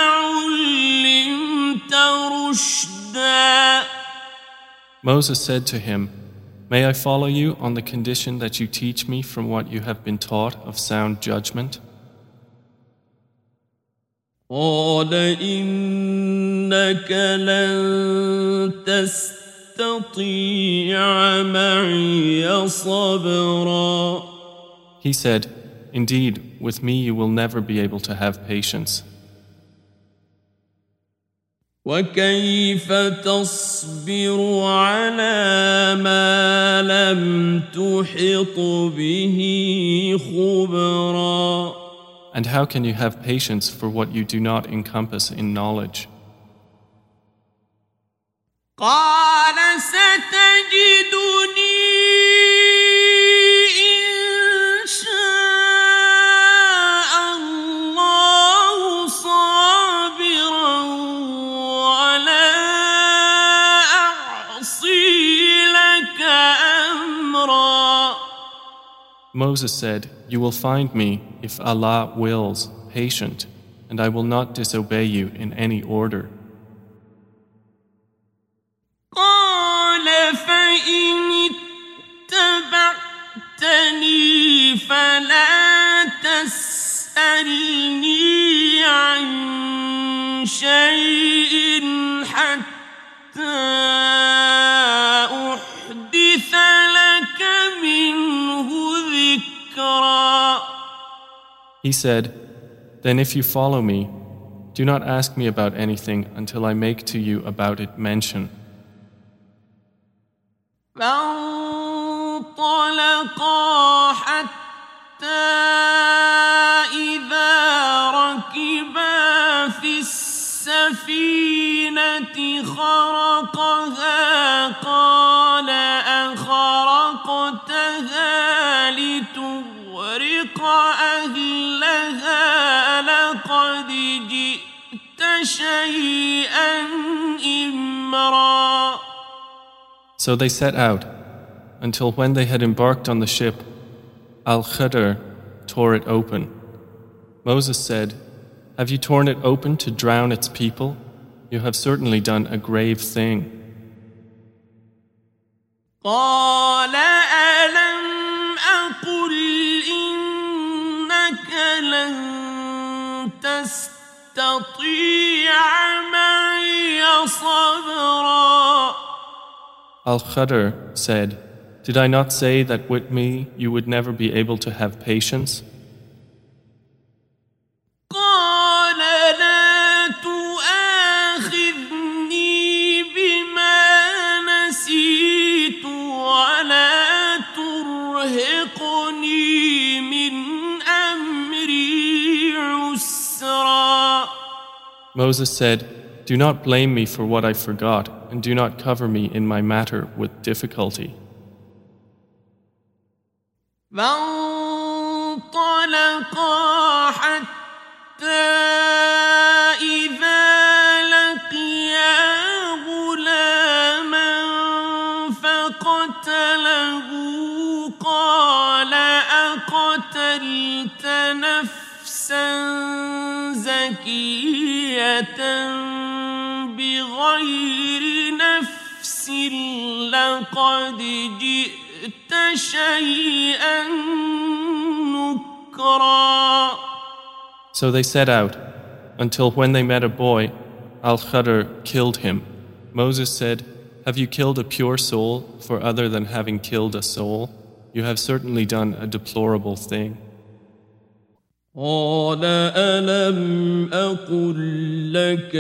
Speaker 1: علمت رشدا.
Speaker 2: Moses said to him, "May I follow you on the condition that you teach me from what you have been taught of sound judgment?"
Speaker 1: قال إنك لن تستطيع معي صبرا.
Speaker 2: He said, "Indeed, with me you will never be able to have patience.
Speaker 1: وكيف تصبر على ما لم تحط به خبرا.
Speaker 2: And how can you have patience for what you do not encompass in knowledge?"
Speaker 1: قال ستجدني إن شاء الله صابرا ولا أعصي لك أمرا.
Speaker 2: Moses said, "You will find me, if Allah wills, patient, and I will not disobey you in any order."
Speaker 1: قال فإن اتبعتني فلا تسألني عن شيء حتى أحدث لك منه ذكرا.
Speaker 2: He said, "Then if you follow me, do not ask me about anything until I make to you about it mention."
Speaker 1: فانطلقا حتى إذا ركبا في السفينة خرقها قال أخرقتها لتغرق أهلها لقد جئت شيئا إمرا.
Speaker 2: So they set out, until when they had embarked on the ship, Al-Khidr tore it open. Moses said, "Have you torn it open to drown its people? You have certainly done a grave thing."
Speaker 1: قال
Speaker 2: Al-Khadr said, "Did I not say that with me you would never be able to have patience?"
Speaker 1: قال لا تؤاخذني بما نسيت ولا ترهقني من أمري عسرا.
Speaker 2: Moses said, "Do not blame me for what I forgot, and do not cover me in my matter with difficulty."
Speaker 1: فانطلقا حتى إذا لقيا غلاما فقتله قال أقتلت نفسا زكية بغير نفس لقد جئت شيئا نكرا.
Speaker 2: So they set out, until when they met a boy, Al-Khadr killed him. Moses said, "Have you killed a pure soul for other than having killed a soul? You have certainly done a deplorable thing."
Speaker 1: قال ألم أقل لك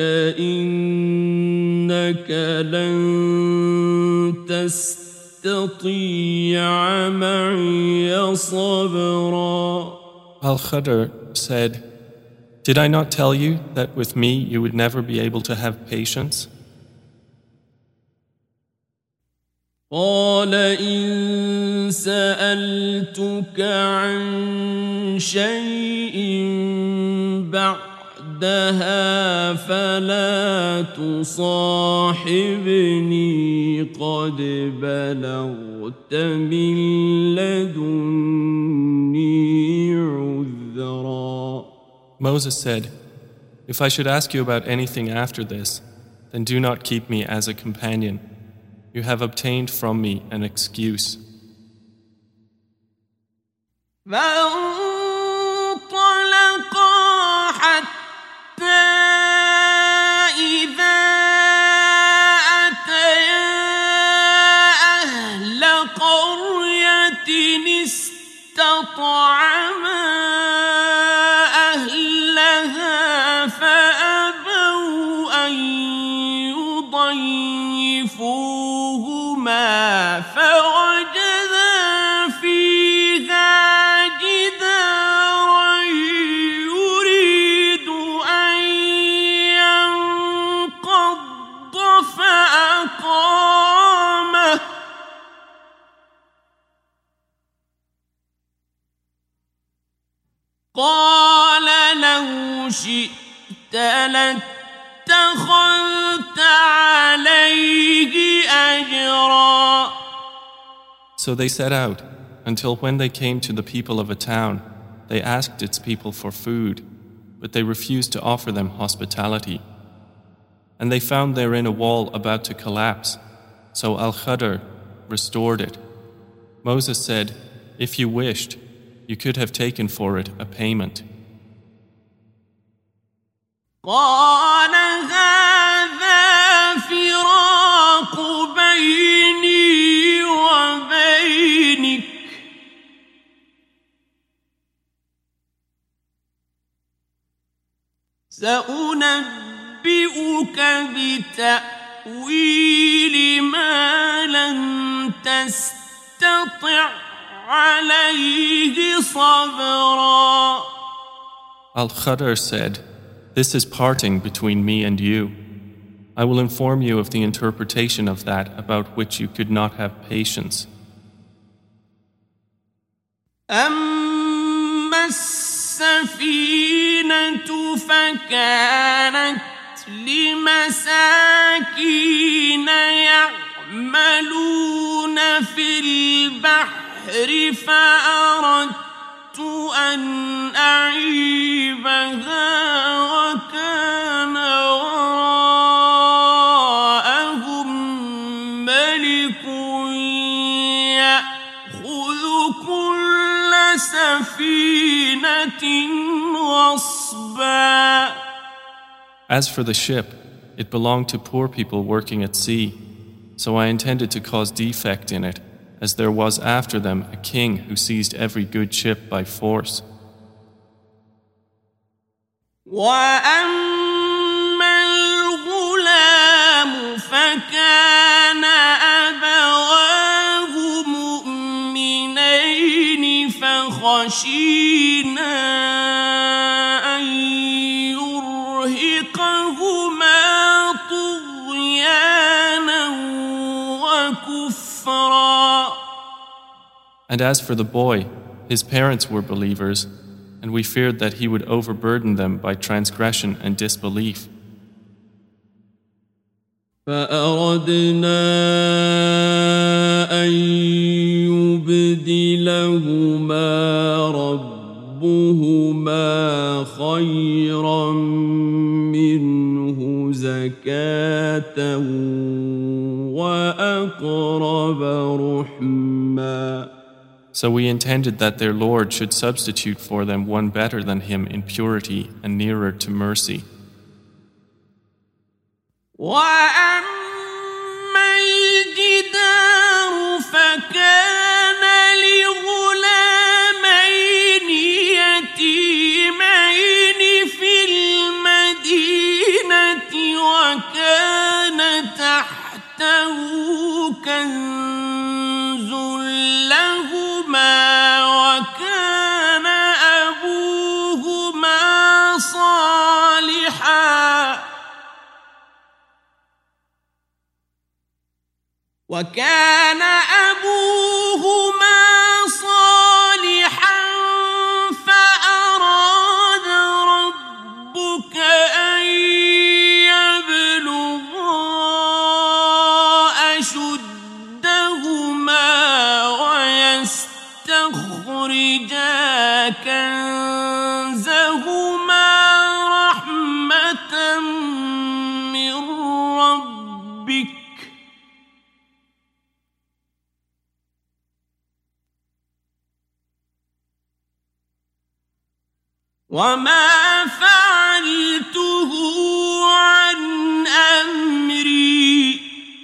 Speaker 1: إنك لن تستطيع معي صبرا.
Speaker 2: Al-Khadr said, "Did I not tell you that with me you would never be able to have patience?"
Speaker 1: قال إن سألتك عن شيء بعدها فلا تصاحبني قد بلغت من لدني عذرا.
Speaker 2: Moses said, "If I should ask you about anything after this, then do not keep me as a companion. You have obtained from me an excuse."
Speaker 1: فانطلقا حتى إذا أتيا أهل قرية استطعما أهلها فأبوا أن يضيفوهما فوجدا فيها جدارا يريد أن ينقض فأقامه قال لو شئت لاتخذت عليه أجرا.
Speaker 2: So they set out, until when they came to the people of a town, they asked its people for food, but they refused to offer them hospitality. And they found therein a wall about to collapse, so Al-Khadr restored it. Moses said, "If you wished, you could have taken for it a payment."
Speaker 1: قال هذا فراق بيني وبينك سأنبئك بتأويل ما لم تستطع عليه صبرا.
Speaker 2: Al-Khadr said, "This is parting between me and you. I will inform you of the interpretation of that about which you could not have patience."
Speaker 1: أما السفينة فكانت لمساكين يعملون في البحر فأردت أن أعيبها وكان وراءهم ملك يأخذ كل سفينة غصبا.
Speaker 2: As for the ship, it belonged to poor people working at sea. So I intended to cause defect in it, as there was after them a king who seized every good ship by force.
Speaker 1: وأما الغلام فكان أبواه مؤمنين فخشينا أن يرهقهما طغيانا وكفرا.
Speaker 2: And as for the boy, his parents were believers, and we feared that he would overburden them by transgression and disbelief.
Speaker 1: فأردنا أن يبدلهما ربهما خيرا منه زكاة وأقرب رحما.
Speaker 2: So we intended that their Lord should substitute for them one better than him in purity and nearer to mercy.
Speaker 1: وَأَمَّا الْجِدَارُ فَكَانَ لِغُلَامَيْنِ يَتِيمَيْنِ فِي الْمَدِينَةِ وَكَانَ تَحْتَهُ كَنزٌ لَّهُمَا وَكَانَ أَبُوهُمَا صَالِحًا وَكَانَ أَبُوهُمَا صَالِحًا فَأَرَادَ رَبُّكَ أَن يَبْلُغَا أَشُدَّهُمَا وَيَسْتَخْرِجَا كَنزَهُمَا رَحْمَةً مِّن رَّبِّكَ وَمَا فَعَلْتُهُ عَنْ أَمْرِي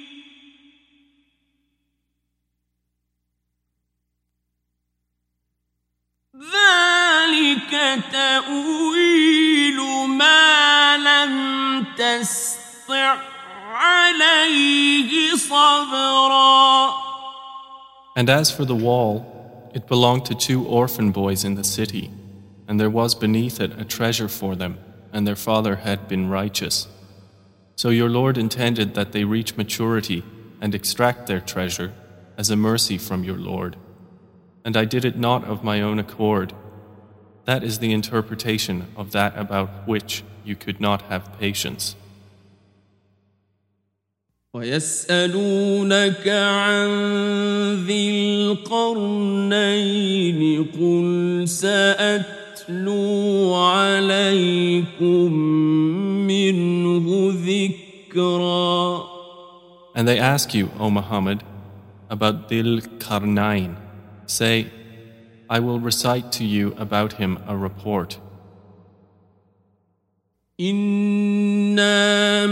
Speaker 1: ذَلِكَ تَأْوِيلُ مَا لَمْ تَسْطِع عَلَيْهِ صَبْرًا.
Speaker 2: And as for the wall, it belonged to two orphan boys in the city, and there was beneath it a treasure for them, and their father had been righteous. So your Lord intended that they reach maturity and extract their treasure as a mercy from your Lord. And I did it not of my own accord. That is the interpretation of that about which you could not have patience.
Speaker 1: وَيَسْأَلُونَكَ عَنْ ذِي الْقَرْنَيْنِ قُلْ سَأَتْلُو عَلَيْكُمْ مِنْهُ ذِكْرًا.
Speaker 2: And they ask you, O Muhammad, about Dhil Qarnayn. Say, I will recite to you about him a report.
Speaker 1: إِنَّا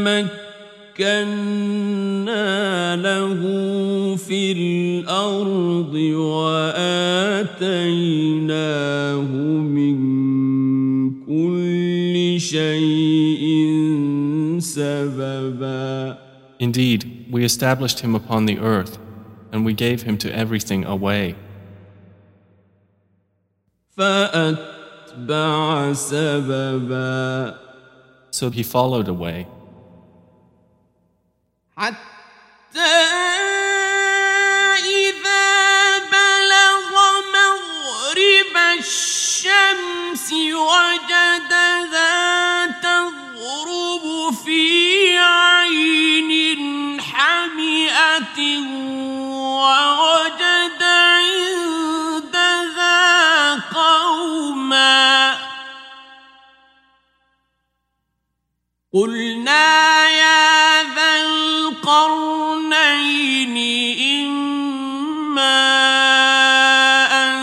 Speaker 1: مَكَّنَّا لَهُ فِي الْأَرْضِ وَآتَيْنَاهُ مِنْ كُلِّ شَيْءٍ سَبَبًا.
Speaker 2: Indeed, we established him upon the earth, and we gave him to everything a way.
Speaker 1: فَأَتْبَعَ سَبَبًا.
Speaker 2: So he followed a way.
Speaker 1: حَتَّى إِذَا بَلَغَ مَغْرِبَ الشَّمْسِ وَجَدَهَا تَغْرُبُ فِي عَيْنٍ حَمِئَةٍ وَوَجَدَ عِندَهَا قَوْمًا قُلْنَا يَا ذَا الْقَرْنَيْنِ إِمَّا أَن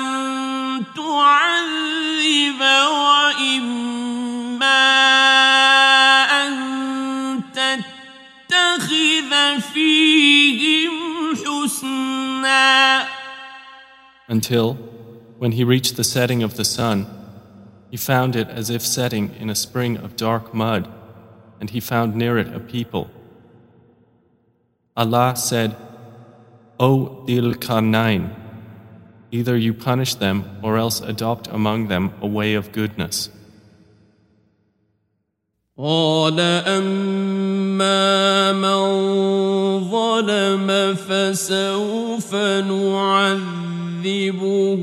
Speaker 1: تُعَذِّبَ وَإِمَّا أَن تَتَّخِذَ فِيهِ
Speaker 2: until, when he reached the setting of the sun, he found it as if setting in a spring of dark mud, and he found near it a people. Allah said, O Dhil Qarnayn, either you punish them or else adopt among them a way of goodness.
Speaker 1: قال أما من ظلم فسوف نعذبه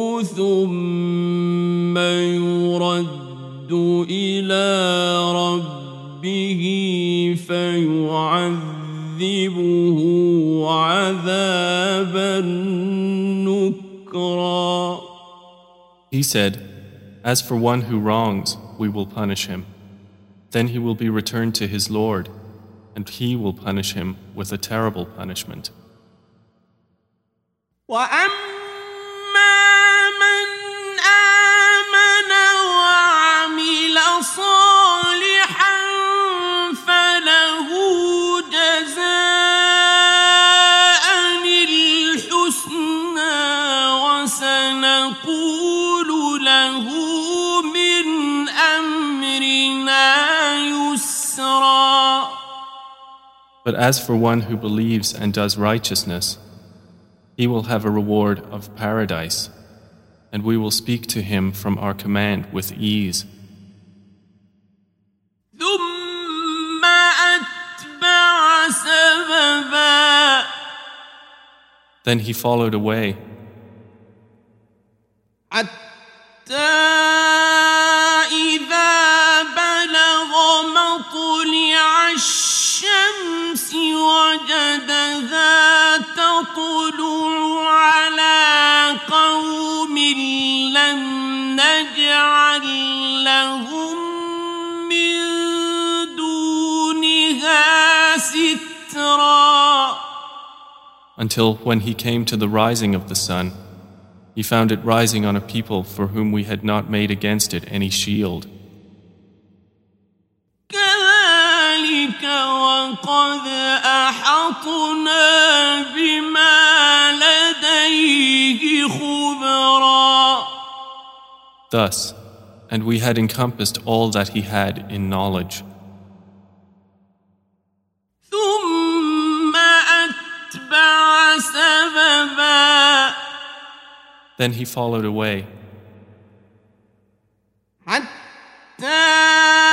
Speaker 1: ثم يرد إلى ربه فيعذبه عذابا نكرا.
Speaker 2: He said, as for one who wrongs, we will punish him. Then he will be returned to his Lord, and he will punish him with a terrible punishment. But as for one who believes and does righteousness, he will have a reward of paradise, and we will speak to him from our command with ease. Then he followed away.
Speaker 1: الشمس وجدها تطلع على قوم لم نجعل لهم من دونها سترا.
Speaker 2: Until when he came to the rising of the sun, he found it rising on a people for whom we had not made against it any shield.
Speaker 1: وقد أحطنا بما لديه خبرا.
Speaker 2: Thus, and we had encompassed all that he had in knowledge.
Speaker 1: ثم أتبع سببا.
Speaker 2: Then he followed away.
Speaker 1: حتى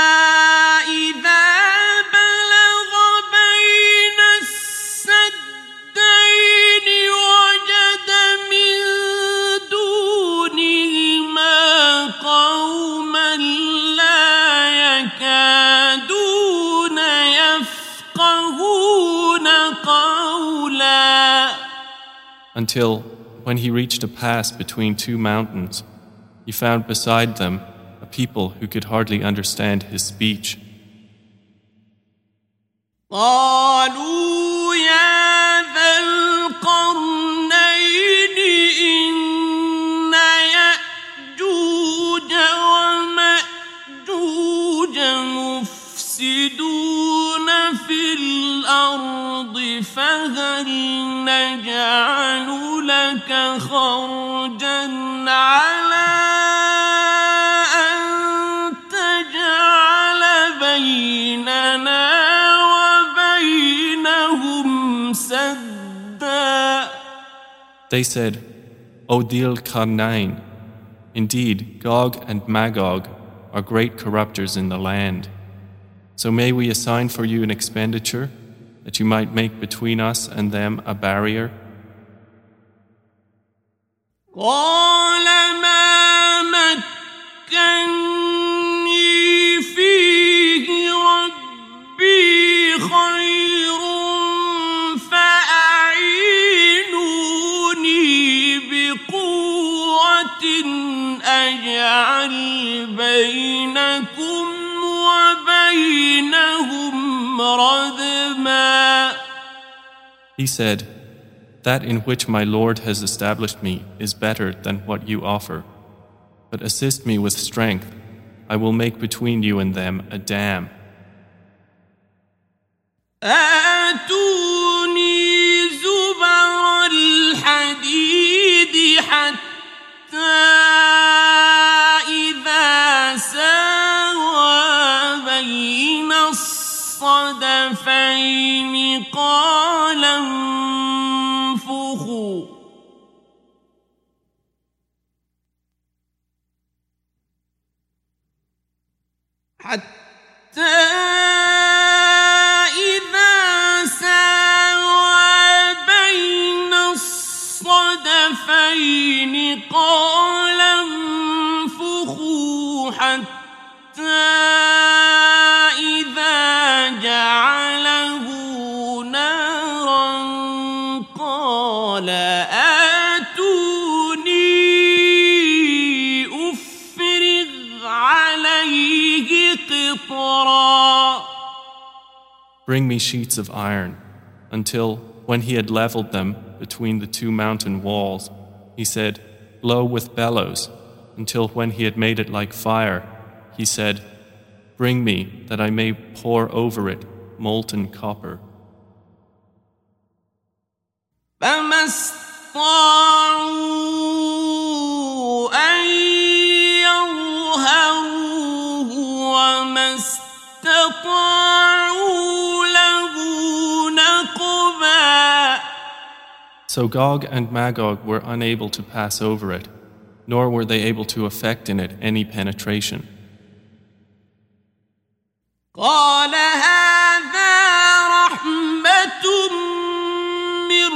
Speaker 2: Until, when he reached a pass between two mountains, he found beside them a people who could hardly understand his speech.
Speaker 1: قالوا يا ذا القرنين إن يأجوج ومأجوج مفسدون في الأرض فهل نجعل لك خرجا على أن تجعل بيننا وبينهم سدا.
Speaker 2: They said, O Dhil Qarnayn, indeed Gog and Magog are great corrupters in the land. So may we assign for you an expenditure that you might make between us and them a barrier?
Speaker 1: قال ما مكني فيه ربي خير فأعينوني بقوة أجعل بينكم وبينهم ردما.
Speaker 2: He said, that in which my Lord has established me is better than what you offer. But assist me with strength, I will make between you and them a dam.
Speaker 1: آتوني زبر الحديد حتى حتى إذا ساوى بين الصدفين قال انفخوا حتى إذا جعله نارا قال آتوني أفرغ عليه قطرا.
Speaker 2: Bring me sheets of iron, until, when he had leveled them between the two mountain walls, he said, blow with bellows, until when he had made it like fire, he said, bring me that I may pour over it molten copper.
Speaker 1: فما استطاعوا أن يظهروه وما استطاعوا له نقبا.
Speaker 2: So Gog and Magog were unable to pass over it, nor were they able to effect in it any penetration.
Speaker 1: قال هذا رحمة من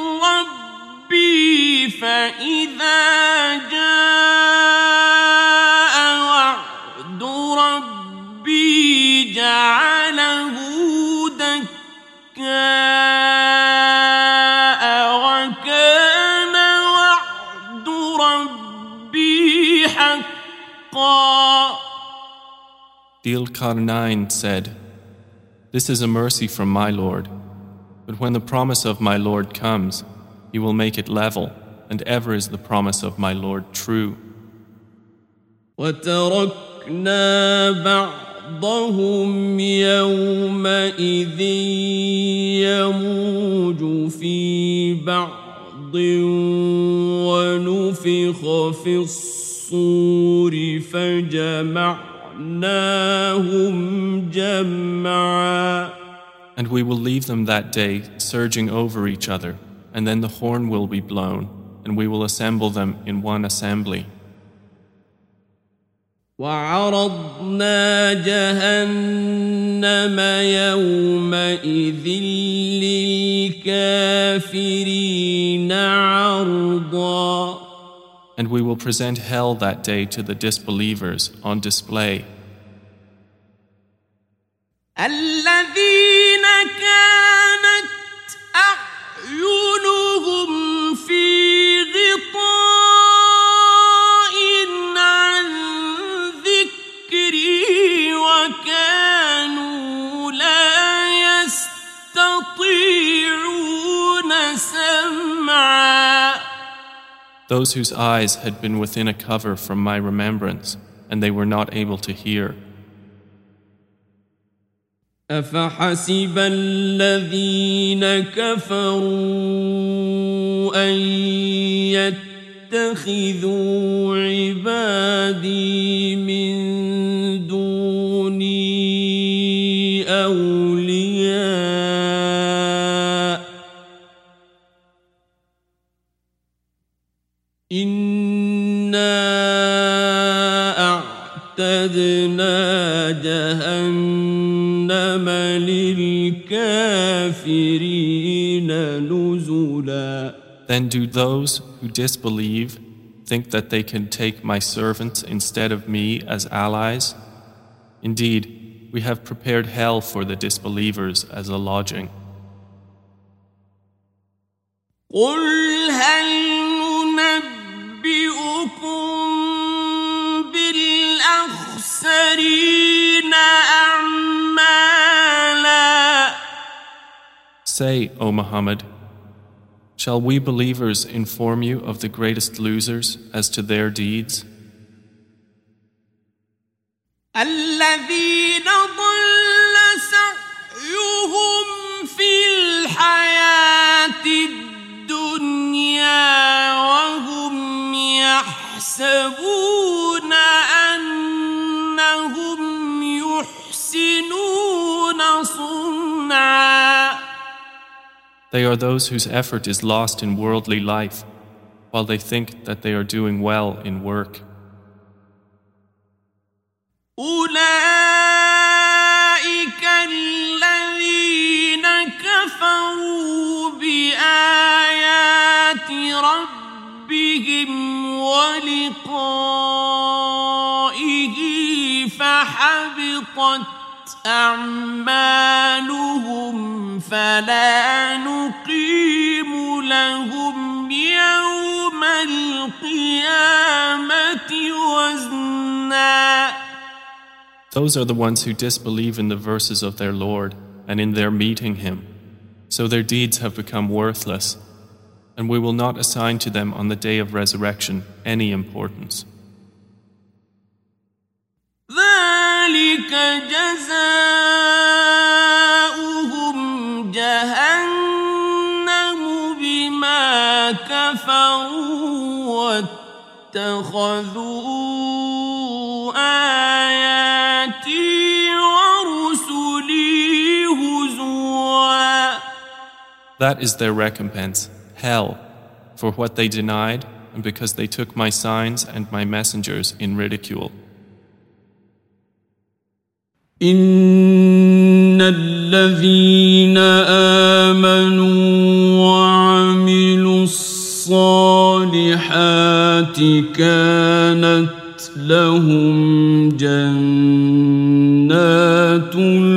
Speaker 1: ربي فإذا جاء وعد ربي جعله دكاء وكان وعد ربي حقا.
Speaker 2: Dhul-Qarnayn said, this is a mercy from my Lord, but when the promise of my Lord comes, he will make it level, and ever is the promise of my Lord true.
Speaker 1: وَتَرَكْنَا بَعْضَهُمْ يَوْمَئِذٍ يَمُوجُ فِي بَعْضٍ وَنُفِخَ فِي الصُّورِ فَجَمَعْنَاهُمْ جَمْعًا.
Speaker 2: And we will leave them that day surging over each other, and then the horn will be blown, and we will assemble them in one assembly.
Speaker 1: وَعَرَضْنَا جَهَنَّمَ يَوْمَئِذٍ لِلْكَافِرِينَ عَرْضًا.
Speaker 2: And we will present hell that day to the disbelievers on display.
Speaker 1: الَّذِينَ كَانَتْ أَعْيُنُهُمْ فِي غِطَاءٍ عَنْ ذِكْرِي وَكَانُوا لَا يَسْتَطِيعُونَ سَمْعًا.
Speaker 2: Those whose eyes had been within a cover from my remembrance, and they were not able to hear.
Speaker 1: أَفَحَسِبَ الَّذِينَ كَفَرُوا أَن يَتَّخِذُوا عِبَادِي مِن دُونِي أَوْلِيَاءَ إِنَّا أَعْتَدْنَا جَهَنَّمَ لِلْكَافِرِينَ نُزُلًا.
Speaker 2: Then do those who disbelieve think that they can take my servants instead of me as allies? Indeed, we have prepared hell for the disbelievers as a lodging.
Speaker 1: قُلْ هَلْ نُنَبِّئُكُم بِالْأَخْسَرِينَ أَعْمَالًا.
Speaker 2: Say, O Muhammad, shall we believers inform you of the greatest losers as to their deeds?
Speaker 1: الَّذِينَ ضَلَّ سَعْيُهُمْ فِي الْحَيَاةِ الدُّنْيَا وَهُمْ يَحْسَبُونَ أَنَّهُمْ يُحْسِنُونَ صُنْعًا.
Speaker 2: They are those whose effort is lost in worldly life, while they think that they are doing well in work.
Speaker 1: أولئك الذين كفروا بآيات ربهم ولقائه فحبطت أعمالهم فلا نقيم لهم يوم القيامة وزنا.
Speaker 2: Those are the ones who disbelieve in the verses of their Lord and in their meeting Him. So their deeds have become worthless, and we will not assign to them on the day of resurrection any importance.
Speaker 1: ذلك جزاؤهم جهنم بما كفروا واتخذوا آياتي ورسلي هزوا.
Speaker 2: That is their recompense, hell, for what they denied and because they took my signs and my messengers in ridicule.
Speaker 1: إن الذين آمنوا وعملوا الصالحات كانت لهم جنات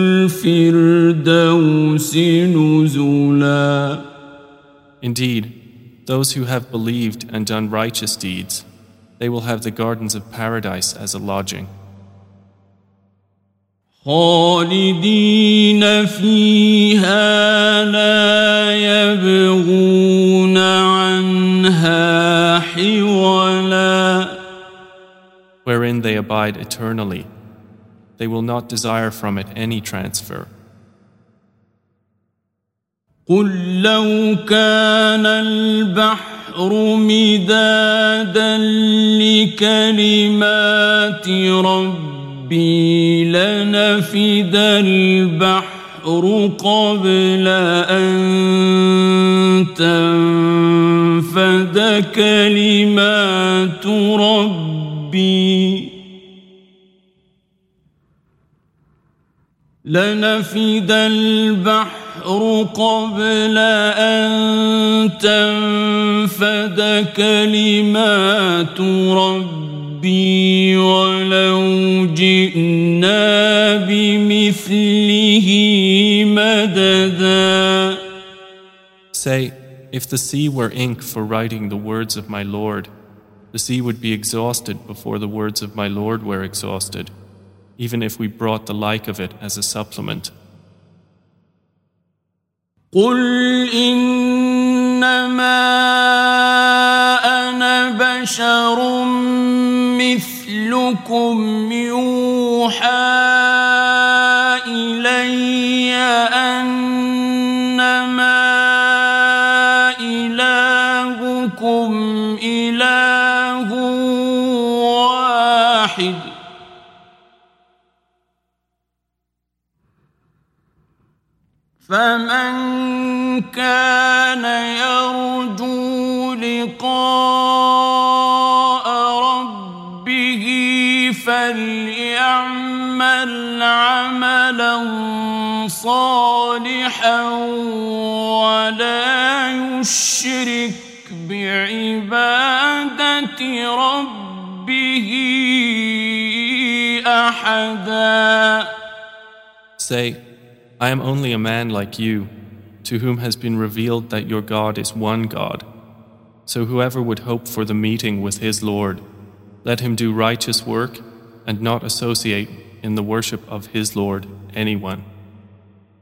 Speaker 1: الفردوس نزلا.
Speaker 2: Indeed, those who have believed and done righteous deeds, they will have the gardens of paradise as a lodging.
Speaker 1: خالدين فيها لا يبغون عنها حولا.
Speaker 2: Wherein they abide eternally, they will not desire from it any transfer.
Speaker 1: قل لو كان البحر مدادا لكلمات ربي لنفد البحر قبل أن تنفد كلمات ربي لنفد البحر قبل أن تنفد كلمات ربي ولو جئنا بمثله مددا.
Speaker 2: Say, if the sea were ink for writing the words of my Lord, the sea would be exhausted before the words of my Lord were exhausted, even if we brought the like of it as a supplement.
Speaker 1: قل إنما أنا بشر مثلكم يوحى إلي أنما إلهكم إله واحد فمن كان يرجو لقاء ربه فليعمل عملا صالحا ولا يشرك بعبادة ربه أحدا.
Speaker 2: Say, I am only a man like you, to whom has been revealed that your God is one God. So whoever would hope for the meeting with his Lord, let him do righteous work and not associate in the worship of his Lord anyone.